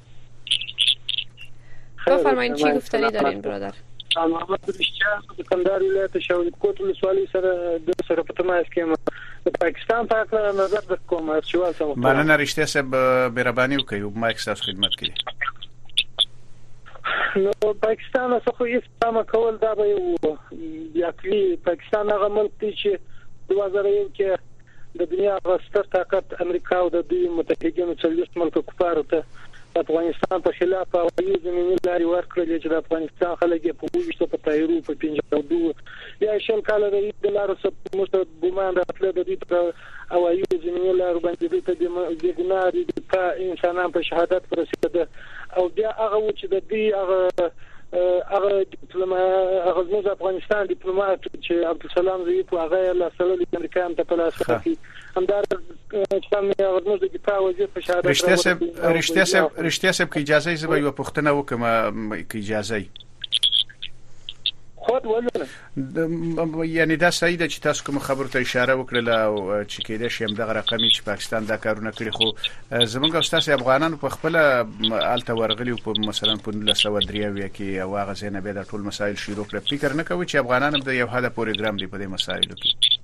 بفرمایید چی گفتنی دارین برادر محمد رشاد د کندهار ولایت شاوید کوټ ولسوالۍ سره د سره په تماس کې د پاکستان په اړه نظر د کوم چوال صاحب مننه رښتیا صاحب مهرباني وکړئ او ما تاسو خدمت کړي نو پاکستان څخه استفاده کول دا به یو یاکلی پاکستان هغه ملک دی چې 2001 کې د دنیا غوښتر طاقت امریکا او د دوی متحدینو څلويخ ملک کفارو ته افغانستان په خلاف اوایي زمینی لاري ورکړل چې د افغانستان خلک په وښته په تایرو په 52 یا شل کال د لارو څخه مستند ګمان راتله د دې په اوایي زمینی لارو باندې د ګناري د انسانان په شهادت رسیدل او بیا هغه چې د دې هغه ډیپلوماټ افغانستان ډیپلوماټ چې عبدالسلام زویف هغه لا سره د امریکا ته په لاس کې همدار چې موږ د دفاع وزیر په شهادت رښتیا سب کې اجازه زما یو پوښتنه وکم کې اجازه خود ولونه یعنی دا صحیح ده چې تاسو کوم خبرو ته اشاره وکړه او چې کېده شي دغه رقمي چې پاکستان دا کارونه کړی خو زمونږ استاد افغانانو په خپل الته ورغلی په مثلا په 1993 کې او هغه ځنه به د ټول مسایل شروع کړ فکر نه کوي چې افغانانو د یو هدا پروګرام دی په دې مسایلو کې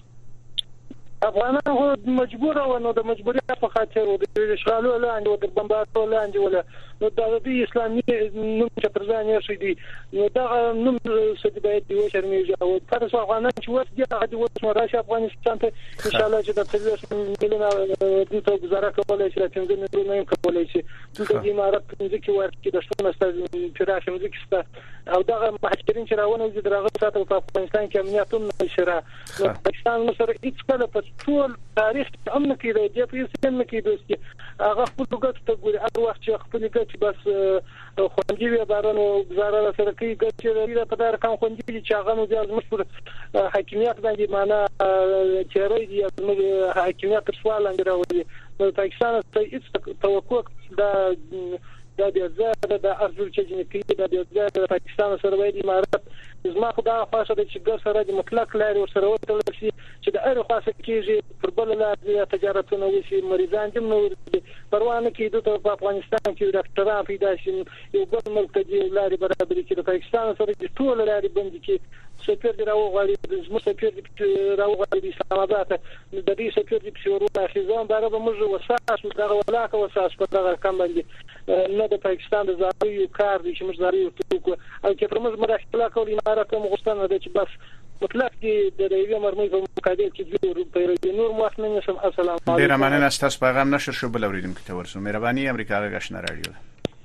افغانان مجبور و نو د مجبوریت په خاطر د اشغال لاندې او د بمبارډ لاندې ولا نو د اسلامي نوم چې پرځان شي دي نو دا نوم څه دی باید یو شرمېږي او تاسو افغانان چې وځي هغه د وڅ راشه افغانستان ته ان شاء الله چې د تلويش مليونه د تو گزاره کولای شي چې څنګه مليونه کولای شي د امارات څنګه کې ورته د شتون استاد فراش مزګستا او دا مهاجرین چې راونه دي درغه ساتل په افغانستان کې امنیتون نشره نو پاکستان سره هیڅ کله په ټول تاریخ امن کې دی په سیمه کې دوستي هغه خپل ګټ ته ګوري هر وخت چې خپل ګټ بس خوندې وي بارانو گزاره سره کوي ګټ لري په دار کم خوندې چې هغه نو ځل مشهور حاکمیت باندې معنا چیرې دی حاکمیت سوال اندراوي نو پاکستان ته هیڅ توقع دا د ارزو چې جنکی د پاکستان سره وایي امارات زما خدای خاصه د چې ګر سره د مطلق لاري او سره وتل شي چې د اړ خاصه کېږي پر بل لاري تجارتونه وشي مریضان دې نو پروانه کې د افغانستان کې ډاکټران پیدا شي یو بل ملک ته لاري برابر کې د پاکستان سره د ټول لاري بند کې سفیر دی راوغړي د زمو سفیر دی راوغړي د اسلام آباد د دې سفیر دی په ورو اخیزان دا به موږ وساس دغه ولاکه وساس په دغه کم باندې نه د پاکستان د زاري کار دي چې موږ زاري ورته او چې پر موږ مداخله کوي امارات هم غوښتنه ده چې بس مطلق کې د ریوی مرمۍ په مقابل کې د پیروي نور مخنه نشم السلام علیکم ډیر مننه تاسو پیغام نشر شو بل اوریدونکو ته ورسو مهرباني امریکا غشنه رادیو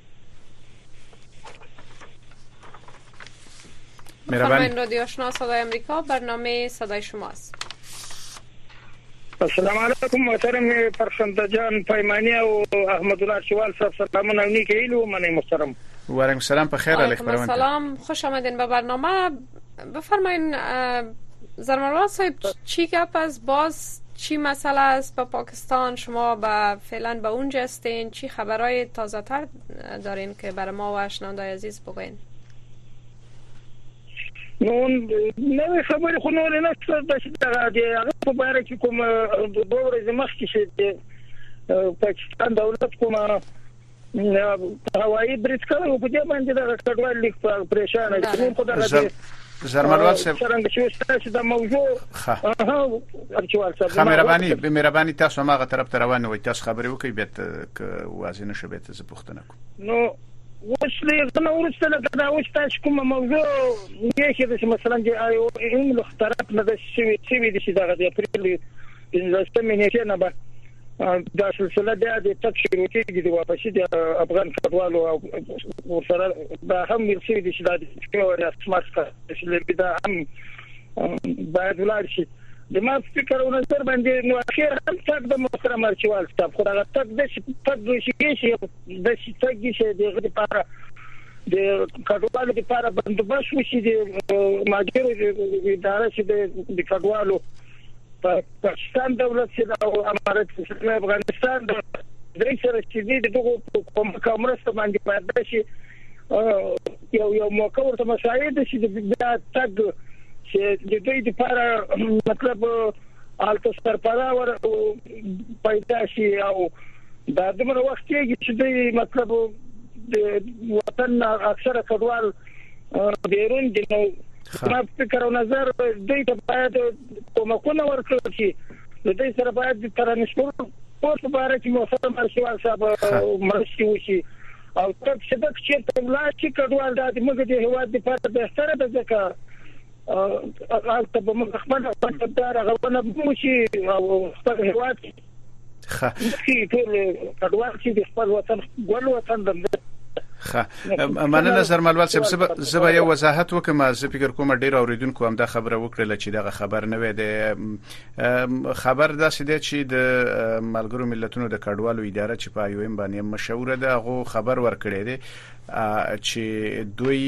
مهربانی رادیو آشنا صدای امریکا برنامه صدای شماست. السلام علیکم محترم فرخنده جان پیمانی او احمد الله شوال صاحب سلامونه نیک ایلو من محترم و علیکم السلام په خیر علیکم السلام خوش آمدین به برنامه. بفرمایین زرمالوا صاحب چی گپ از باز چی مسئله است با پاکستان شما با فعلا به اونجا هستین چی خبرای تازه تر دارین که برای ما و اشنوندای عزیز بگوین؟ نو نوې خبرې خو نور نه څه د هغه په اړه کې کوم دوه ورځې مخکې چې پاکستان دولت کوم هوایي بریټ کړو په دې باندې د کډوال لیک په پریشان دي خو دغه زرمالوال صاحب څنګه چې دا موضوع ارچوال صاحب مهرباني تاسو ماغه طرف ته روان وي تاسو خبرې وکړئ به واضح نشو به څه پوښتنه کوم نو وصلي انا ورسله دا وشتاش کوم موضوع یې چې مثلا د ان اختراق نه د شوی د شي دغه د اپریل د سمینې نه به دا سلسله د تکشیر کېږي د واپسې د افغان کډوالو او سره دا هم مرسي د شي د اسماسکا چې دا هم باید ولر شي د ما فکر او نظر باندې نو اخر هم تک د محترم ارچوال صاحب خو دا تک د شي د شي تګ شي د لپاره د کډوالو لپاره بندوبست وشي د ماجرو اداره شي د کډوالو پاکستان دولت چې او امارات اسلامي افغانستان د درې سره چې دغه کوم کمرسته باندې پیدا شي یو موقع ورته مساعده شي د تګ چې د دوی لپاره مطلب الته سرپرا ور پیدا شي او دا دمر وخت کې چې دوی مطلب د وطن اکثره کډوال بیرون دي نو ما فکر او نظر دوی ته باید کومکونه ورکړي شي د دې سره باید د ترانسپورت په اړه چې محترم ارشوال صاحب مرسته وشي او تر څه چې لا چې کډوال د موږ د هواد لپاره به سره د ځکه هغه ته به موږ خپل پاتدار غوونه موشي او خپل هواد چې ټول کډوال چې د خپل وطن ګل وطن د مننه زرمالوال صاحب زبا یو وضاحت وکم زه فکر کوم ډیر اوریدونکو هم دا خبره وکړه چې دغه خبر نه وي د خبر داسې دی چې د ملګرو ملتونو د کډوالو اداره چې په یو ام باندې مشوره ده هغه خبر ورکړی دی چې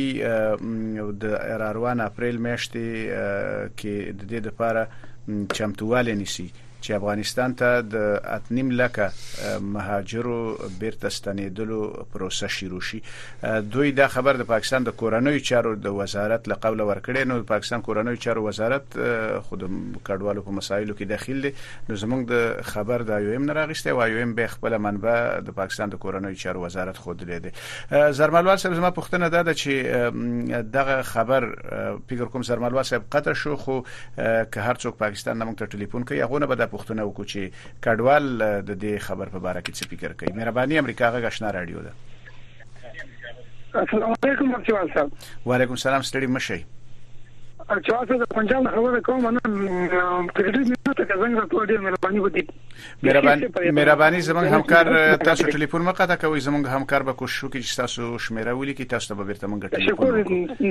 دوی د روان اپریل میاشتې کې د دې لپاره چمتواله نيسي چې افغانستان ته د 8.5 لکه مهاجرو بیرته ستنیدلو پروسه شروع شي. دوی دا خبر د پاکستان د کورنوي چارو د وزارت له قوله ورکړي. نو د پاکستان کورنوي چارو وزارت خود کډوالو په مسایلو کې داخل دي. نو زموږ د خبر د IOM نه راغسته او IOM به خپل منبع د پاکستان د کورنوي چارو وزارت خود لیدي. زرملوال صاحب زما پوښتنه ده چې دغه خبر فکر کوم زرملوال صاحب قطع شو، خو که هر څوک پاکستان نه موږ ته ټلیفون کوي هغه نه به د پوښتنه وکړي چې کډوال د دې خبر په اړه څه فکر کوي. مهرباني امریکا غږ آشنا رادیو ده. السلام علیکم ارچوال صاحب. وعلیکم السلام. ستړي مشي. ارچوال صاحب پنجاب خبره کوم نه تقریبا ته څنګه راټول ډیر مهرباني وکړي. مهرباني زمونږ همکار تاسو ټلیفون مقاطع کوي. زمونږ همکار به کوشش وکړي چې تاسو شمیره ولیکي. تاسو ته به بیرته مونږ ټلیفون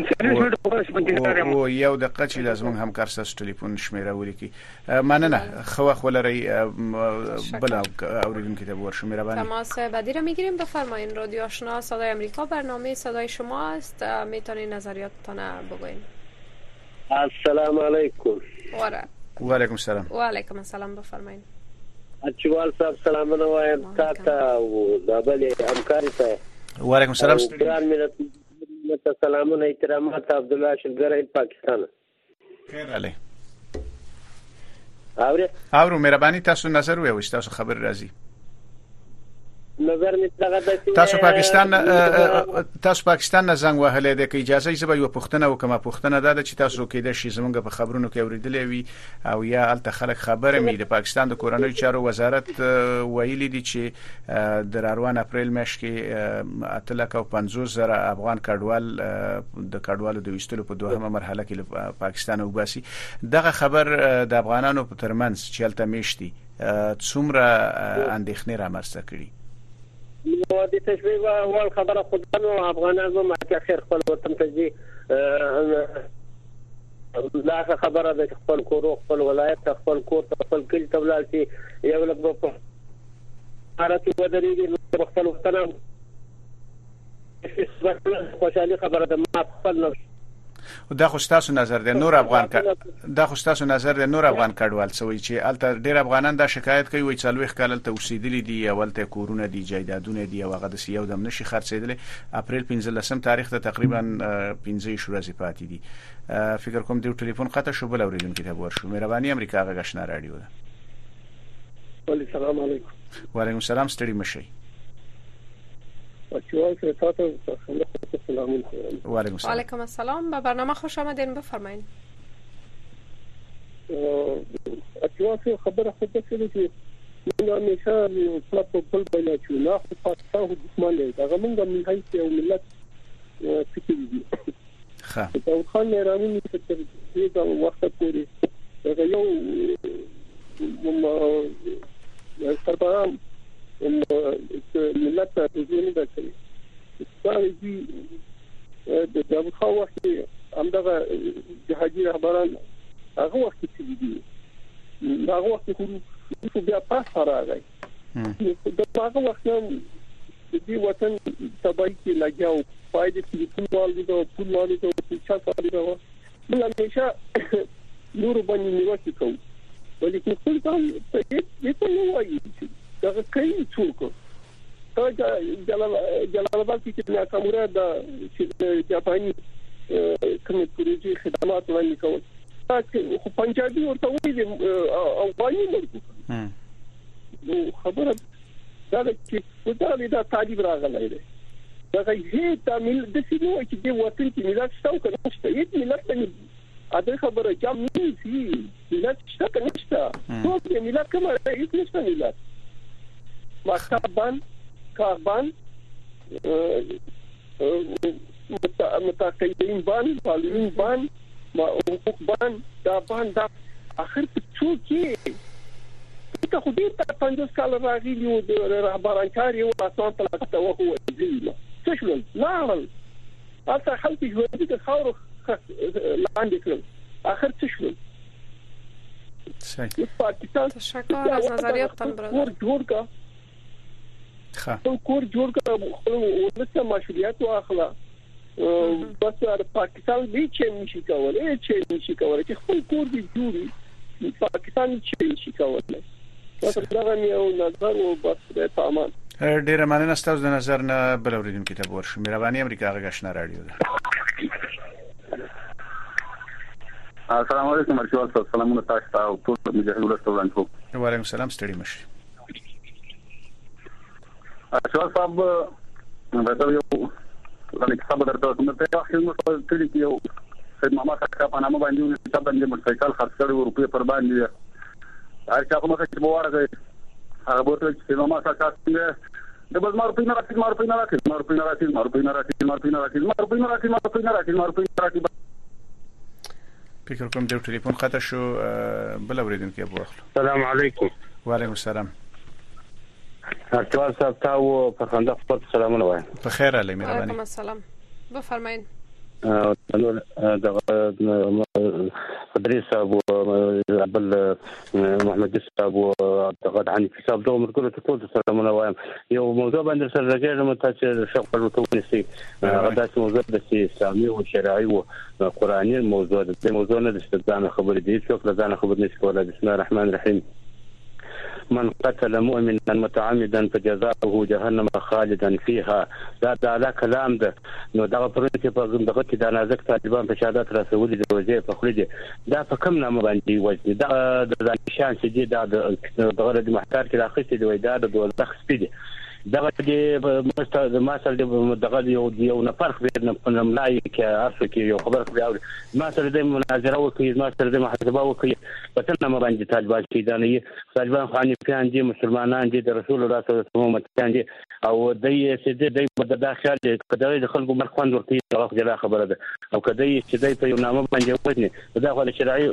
او یو دقیقه چې لازم همکار تاسو ټلیفون شمیره ولیکي. مننه. خو ولري بلا اوریدونکو ته ورشو. مهرباني. تماس بعدی رو میگیریم. بفرمایید. رادیو آشنا صدای آمریکا، برنامه صدای شما است. میتونید نظریاتتون بگوین. السلام علیکم. وعلیکم السلام. وعلیکم السلام. بفرمایید. اچوال صاحب سلامونه وایم تاسو او د بل همکاري ته. وعلیکم السلام. ګران ملت سلامونه احترامات. عبدالله شلګری پاکستان. خیر علي. اورو مهرباني تاسو نظر وایي تاسو خبر راځي. نظر می دغه تاسو پاکستان نه زنګ وهلې ده. کې اجازه یې به یو پښتنه وکما پښتنه ده چې تاسو کې د شي زمونږ په خبرونو کې اوریدلې وي او یا الته خلک خبره مې د پاکستان د کورنوي چارو وزارت ویلي دي چې د روان اپریل میاشت کې 850,000 افغان کډوال د کډوالو د وستلو په دوهمه مرحله کې پاکستان وباسي. دغه خبر د افغانانو په ترمنځ چې الته میشتي څومره اندېښنې رامنځته کړي. نو د تشویق اول خبره خدانو افغانانو ماته خیر خپل وطن ته دي. دا خبره د خپل کور خپل ولایت خپل کور خپل کلی ته ولال شي یو لږ په حالت ودرېږي نو خپل وطن خوشالي خبره ده. ما خپل نو دا خو تاسو نظر دی نور افغان نور افغان کډوال سوي چې الته ډیر افغانان دا شکایت کوي وي څلويخ کال ته اوسېدلې دي اولته کورونه دي جایدادونه دي او هغه د سیاو دم نشي خرڅېدل. اپریل 15 تاریخ ته تقریبا 15 ورځې پاتې دي. فکر کوم دی ټلیفون قطع شو. بل اوریدونکو ته ورشو. مهرباني امریکا غږ آشنا رادیو ده. السلام علیکم. وعلیکم السلام. ستړي مشي. وعلیکم السلام. به برنامه خوش آمدین. بفرمایید. اچواسه خبره خود څه دي موږ همیشه په خپل بل چې نه خو پاکستان دښمن دی. هغه موږ من حیث یو ملت فکر دي. او خان ایرانی چې دغه وخت پورې هغه یو سربرام ملت ته ځینې درکړي. ستاسو د داوود خان وخت همدغه جهادي رهبران هغه وخت چې دي هغه وخت خو بیا پاس راغی. دغه وخت د دې وطن تبعی کې لګیاو فائدې چې پول والي او چا کوي دا موږ همیشه نور باندې نیوکه کوو ولیکن خپل ځان ته نو وایي دا کوي څوک ته جلال آباد کې چې کامورا د جاپاني کوم پروژې خدمات وړاندې کول خو پنجابي ورته وایي افغاني ورته نو خبره دا چې دا تعریف راغلی دی. دا هیڅ تعمیل د سینو چې د وطن کې ملت شته کنه شته هیڅ ملت نه اده خبره جام نه سي ملت شته کنه شته ټول ملت کومه هیڅ نشته ملت کاربان متقاعدين بان معلمين بان حقوق بان دا بان دا اخر څو کې ته خو دې ته 50 کال راغلی و د رهبرانکار یو اساس ته وهو ځینې څه شول لاړل اته خلک ژوند دي خاور لاندې کړل اخر څه شول صحیح پاکستان تشکر از نظریاتتان برادر کور جوړ کړ خپل ولسته مشروعیت واخلا بس پاکستان به چې نشي کولای چې خپل کور دی جوړي پاکستان چې کولای دا یو نظر او بس د تمام ډیره مننه ستاسو د نظر نه بل اوریدونکو ته ورشو مهرباني امریکا غږ آشنا رادیو ده. السلام علیکم ارشاد صاحب سلامونه تاسو ته او ټول مجاهد ولست وړاندې. وعلیکم السلام ستړي مشي. ارشاد صاحب دا یو د کتاب درته کوم ته اخر نو ټول کې یو خدمات کا پنامه باندې کتاب باندې موټرسایکل خرڅ کړو روپیه پر باندې هر چا کومه چې بواره هغه ورته چې نو ما څنګه د بل مارپی نه راځي فکر کوم د ټلیفون خطا شو بل اوریدونکو په وخت. السلام علیکم. وعلیکم السلام. ارتوال صاحب تاسو په خندا خپل سلامونه وایم. په خیر علي مهرباني. وعلیکم السلام. بفرمایئ. فدري صاحب وعبد محمد صاحب وعبد عن حساب دوم كله تقول سلامونه وایم. یو موضوع باندې سره راګرم تاسو شغل ورته سي غدا موضوع د اسلامي او شرعي او قرآني موضوع د موضوع نه د استدامه خبرې دي څوک له ځانه خبر نشي کولای. بسم الله الرحمن الرحيم. من قتل مؤمنا متعمدا فجزاؤه جهنم خالدا فيها. دا علا کلام ده نو دا پرونی په دغه کې د نازک طالبان په شهادت رسولي د وجه په خوري دي دا په کم نامه باندې وځي دا د نشان چې دي دا د غرض محتار کې راخستي دی دا د دوزخ سپیدي دا د ماسل دغه یو نفر خبر نه ملای کې ارسو کې یو خبر خو ماسل د مناظره وکړي ماسل د محاسبه وکړي په څه نامه باندې طالبان کې دا نه طالبان خانفیان دي مسلمانان دي د رسول الله صلی الله علیه وسلم متان دي او دای چې دای په داخل کډوي د خلکو مرخوند ورته هغه جلا خبره ده او کدی چې دای په یو نامه باندې وځني دا خو شرعي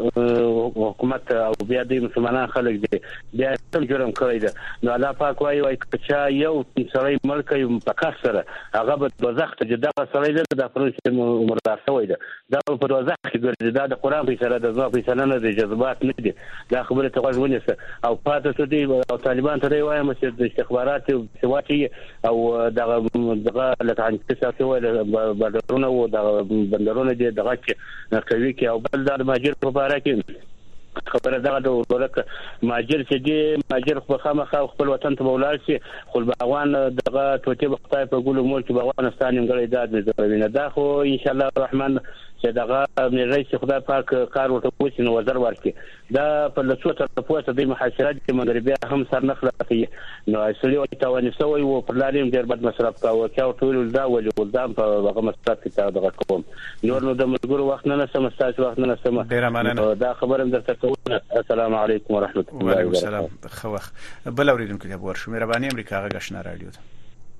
حکومت او بیا د مسلمانان خلک دي بیا ټول جرم کوي ده نو الله پاک وايي چې یو سړی ملک په کسره هغه په دوزخ ته دا سړی د فرنسي عمر تاسوي ده دا په دوزخ کې ګرځي دا د قران په سره د ځوا په سره نه د جذبات نه دي دا خبره ته غوښونه او پاتې ته دي او طالبان ته وايي چې د استخبارات سواتي او دغه لکه ان تاسو وایي بندرونه او د بندرونه دي دغه چې کوي کې او بل د ماجر په اړه کې خبره دا د ورک ماجر چې دی ماجر خو خامخا خپل وطن ته ولاړ شي خپل باغوان دغه توتي بختای په ګلو مول چې باغوانستان یې غړي داد مزوینه دا خو ان شاء الله الرحمن چې دغه رئیس خدای پاک کار ورته وشي نو وزر ورکړي دا په لڅو تر پوسه د محاصرات کې مغربي هم سر نخله کوي نو اصلي او تواني سوی او پر لاریم ډیر بد مصرف کاوه چې ټول دا ولې ولدان په هغه مصرف کې دغه کوم نور نو د ملګرو وخت نه سم ستاسو وخت نه سم ډیر مننه دا خبره درته کوم. السلام علیکم ورحمت الله وبرکاته. خو بل اوریدونکو ته ورشو مهرباني امریکا غږ آشنا رادیو ته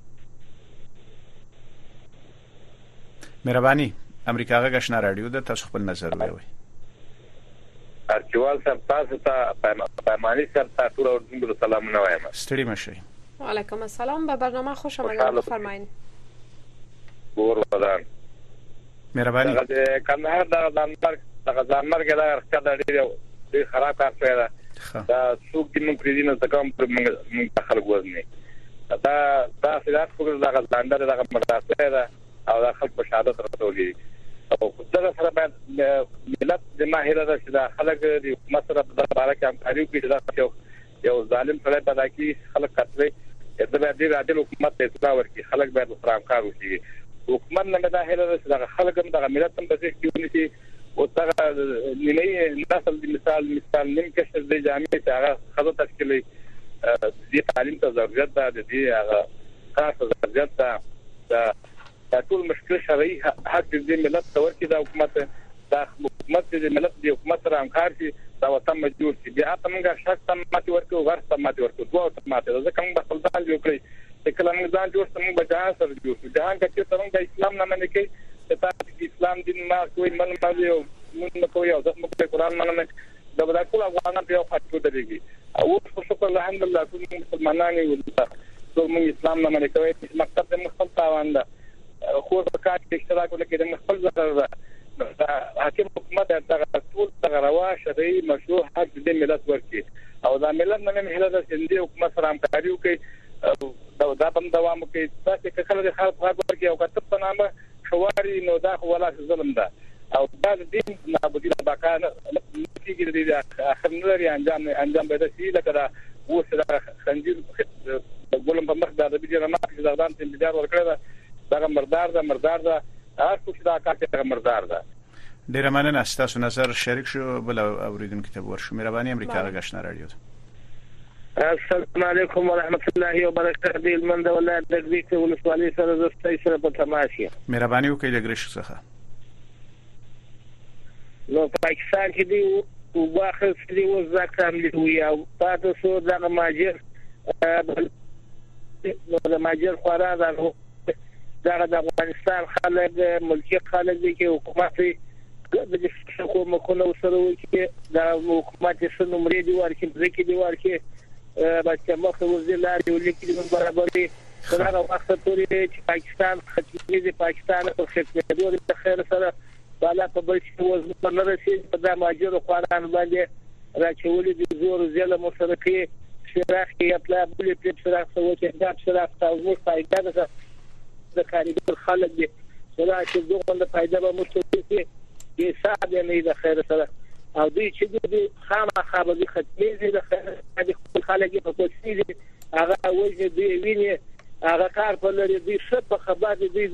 مهرباني امریکا غږ آشنا رادیو ده تاسو خپل نظر وایي. ارچوال صاحب تاسو ته پیمانی صاحب تاسو ټول اردو سلامونه وایم. ستړي مشئ. وعلیکم السلام به برنامه خوش آمدید بفرمایید. ګور ودان مهرباني دا کندهار دا ځانمرګ دا ښکته ډېر خراب کار شوی ده دا څوک چې موږ پرې نه تکم پر موږ خلک وزني دا سیاست په دغه ځانډه دغه مرتاسه ده او دا خلک په شهادت رسولي او دغه سره باید ملت د ماهره ده چې دا خلک د حکومت سره په اړه کې همکاري وکړي دا یو ظالم سره پیدا کی خلک کتري دا باید د عادل حکومت ته اصلاح ورکړي خلک باید سره همکار وشي حکومت نه دا هله ده چې دا خلک هم د ملت هم په څیر کې ونیسي او دا نیمه نسل د مثال نیم کشر د جامعې ته هغه خدای تشکیلي د تعلیم ته ضرورت ده د دې هغه خاصه ضرورت ده دا ټول مشکل شرعي حق د ملت تور کې د حکومت د ملت د حکومت سره همکار شي دا وطن مجبور شي بیا څنګه شخص تم ماتي ورکو ورته ماتي ورکو دوه ماتي دا کوم په خپل ځان جوړ کړی چې کله موږ ځان جوړ څنګه بجان سره جوړ جهان کې څنګه د اسلام نه منې کې چې اسلام دین ما کوئی من مالي موږ کوی او د قرآن مننه دا به ټول افغانان په خاطر درېږي او شکر الحمدلله ټول مسلمانان یو ټول موږ اسلام نه منې کوي مکتب د مخالف تاوان ده خو په کار کې اشتراک ولکه د مخالف ضرر ده حاکم حکومت دغه ټول دغه روا شرعي مشروع حق د ملت ورکړي او دا ملت نه مهله د سندي حکومت سره همکاري وکړي دا هم دوام کوي تاسو کله د خلک حق ورکړي او کتب په نامه شواري نو دا ولا ظلم ده او دا د دین نابودي د بقا نه کیږي د اخر لري انجام به شي لکه دا اوس دا خنجر د ګولم په مخ د بيجه نه چې زغدان ته انتظار ورکړه دا مردار ده هر څه دا کار ته مردار ده. ډیر مننه تاسو نظر شریک شو بل اوریدونکو ته ورشو. مهرباني امریکا غشنه رادیو. السلام علیکم ورحمت الله وبرکاته. المند ولایت د ګریک ولسوالۍ سره د ستای سره په تماس یم. مهرباني وکړئ د ګریک څخه. نو پاکستان کې دی واخر سړي وزاکم دی او تاسو د ماجر د ماجر خورا د افغانستان خلک ملکی خلک دي چې حکومت د حکومتونو سره وکړي د حکومت سره نمرې دی ورکې دی ورکې بچا مخ وزیر لاري ولیکي د برابرۍ دا وخت پورې چې پاکستان ختمي دي پاکستان په خدمت د خیر سره بالا په بل څه وزن نه رسیدي په د ماجر خوانان باندې راچولې د زور زله مشرکي شراخ کې اطلاع بلې په شراخ سوچ دا شراخ تاسو فائدہ ده د کاریګر خلک دي دا چې دوه د فائدہ به مشتري کې حساب نه د خیر سره او دوی چې دوی خامخا به ختمي دي د خیر خلک په کوشش دي هغه وجه دی ویني هغه کار په لري دي څه په خبر دي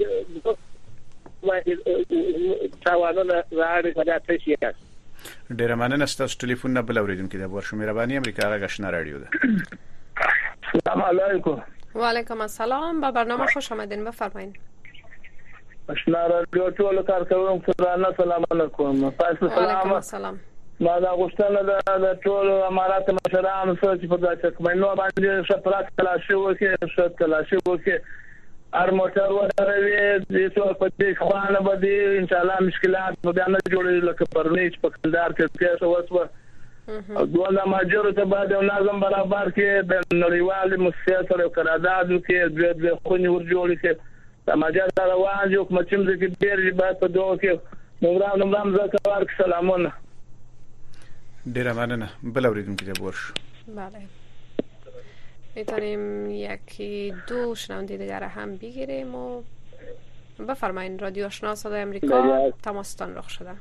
تاوانونه راځي په داسې شي. ډیر مننه تاسو ټلیفون نه بل اوریدونکو د ورشو. مهرباني امریکا غشنه رادیو ده. السلام علیکم. و علیکم السلام. با برنامه خوش آمدین. بفرمایید. اشنا رادیو ټول کارکونکو سلام علیکم. وعلیکم السلام. ما دا غوښتنه د ټول امارات مشرانو سره چې په داسې کومه باندې شپرات تلاشي وکړي هر موټر ودروي د څو په دې خوانه باندې ان شاء الله مشکلات به نه جوړي لکه پرنيچ په کندهار کې څه وسوه او دوه ماجر ته بعد نظم برابر کې د نړیوال مسیاست او قرارداد کې د خونی ورجوړي کې د ماجر روان جو کوم چې د ډیر بعد په دوه کې نمرام زکوار سلامونه. ډیر مننه. بل اوریدونکو ته ورشو. بله میتونیم یکی دو شنونده دیگر هم بگیریم و بفرمایید. رادیو آشنا صدای امریکا تماستان رخ شده.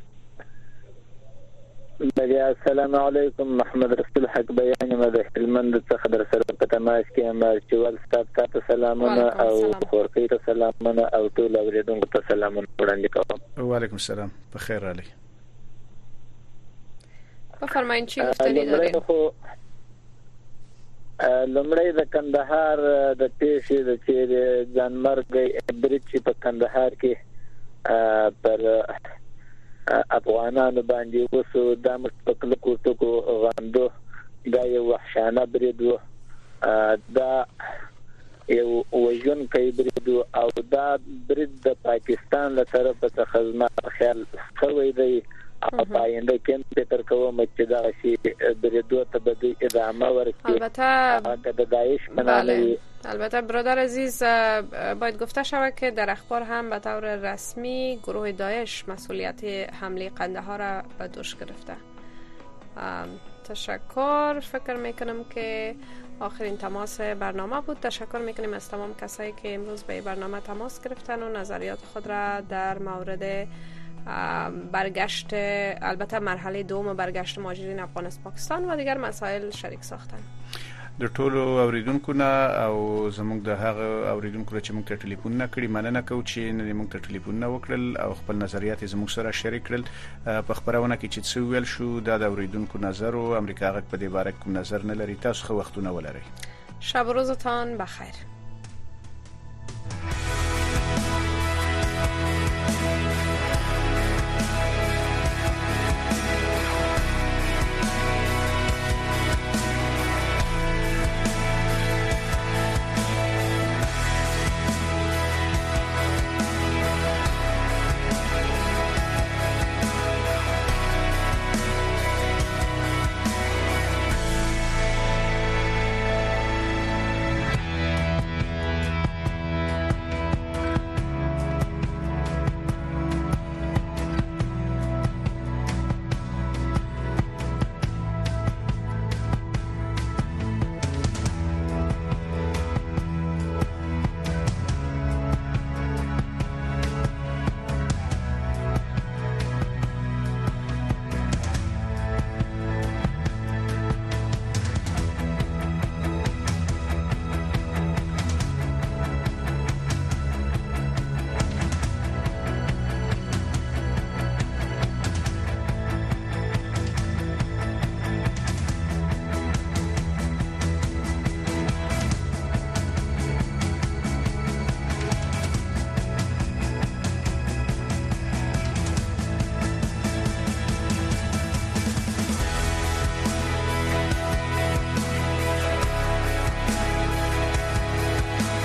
السلام علیکم. محمد رسول حق بیان مده المند څخه در سره په تماس کې ام چول ستاسو سلامونه او خورقی ته سلامونه او ټول اوریدونکو ته سلامونه وړاندې کوم. وعلیکم السلام. بخیر علی. بفرمایید چی گفتنی دارین؟ لمړی د کندهار د پیښې د چې ځانمرګ برچ په کندهار کې پر افغانانو باندې وسو د مستقل کوټو غاندو دا یو وحشانه برید و دا یو وژن کوي برید او دا برید د پاکستان له طرفه څخه زما خیال خوي دی او پاینده کې تر کوم چې دا شي بریدو ته به ادامه ورکړي. البته د داعش منالي. البته برادر عزیز باید گفته شود که در اخبار هم به طور رسمی گروه داعش مسئولیت حمله قندهار را به دوش گرفته. تشکر. فکر میکنم که آخرین تماس برنامه بود. تشکر میکنیم از تمام کسایی که امروز به برنامه تماس گرفتن و نظریات خود را در مورد برگشت، البته مرحله دوم برگشت مهاجرین افغانستان پاکستان و دیگر مسائل شریک ساختن. د ټولو اوریدونکو نه او زموږ د هغه اوریدونکو چې موږ ته ټلیفون نه کړی مننه کوم چې نه موږ ته ټلیفون نه وکړل او خپل نظریات زموږ سره شریک کړل. په خبرونه کې چې څه ویل شو د اوریدونکو نظر او امریکا غږ په دې باره کې کوم نظر نه لري. تاسو خو وختونه ولرئ. شب و روزتان بخیر.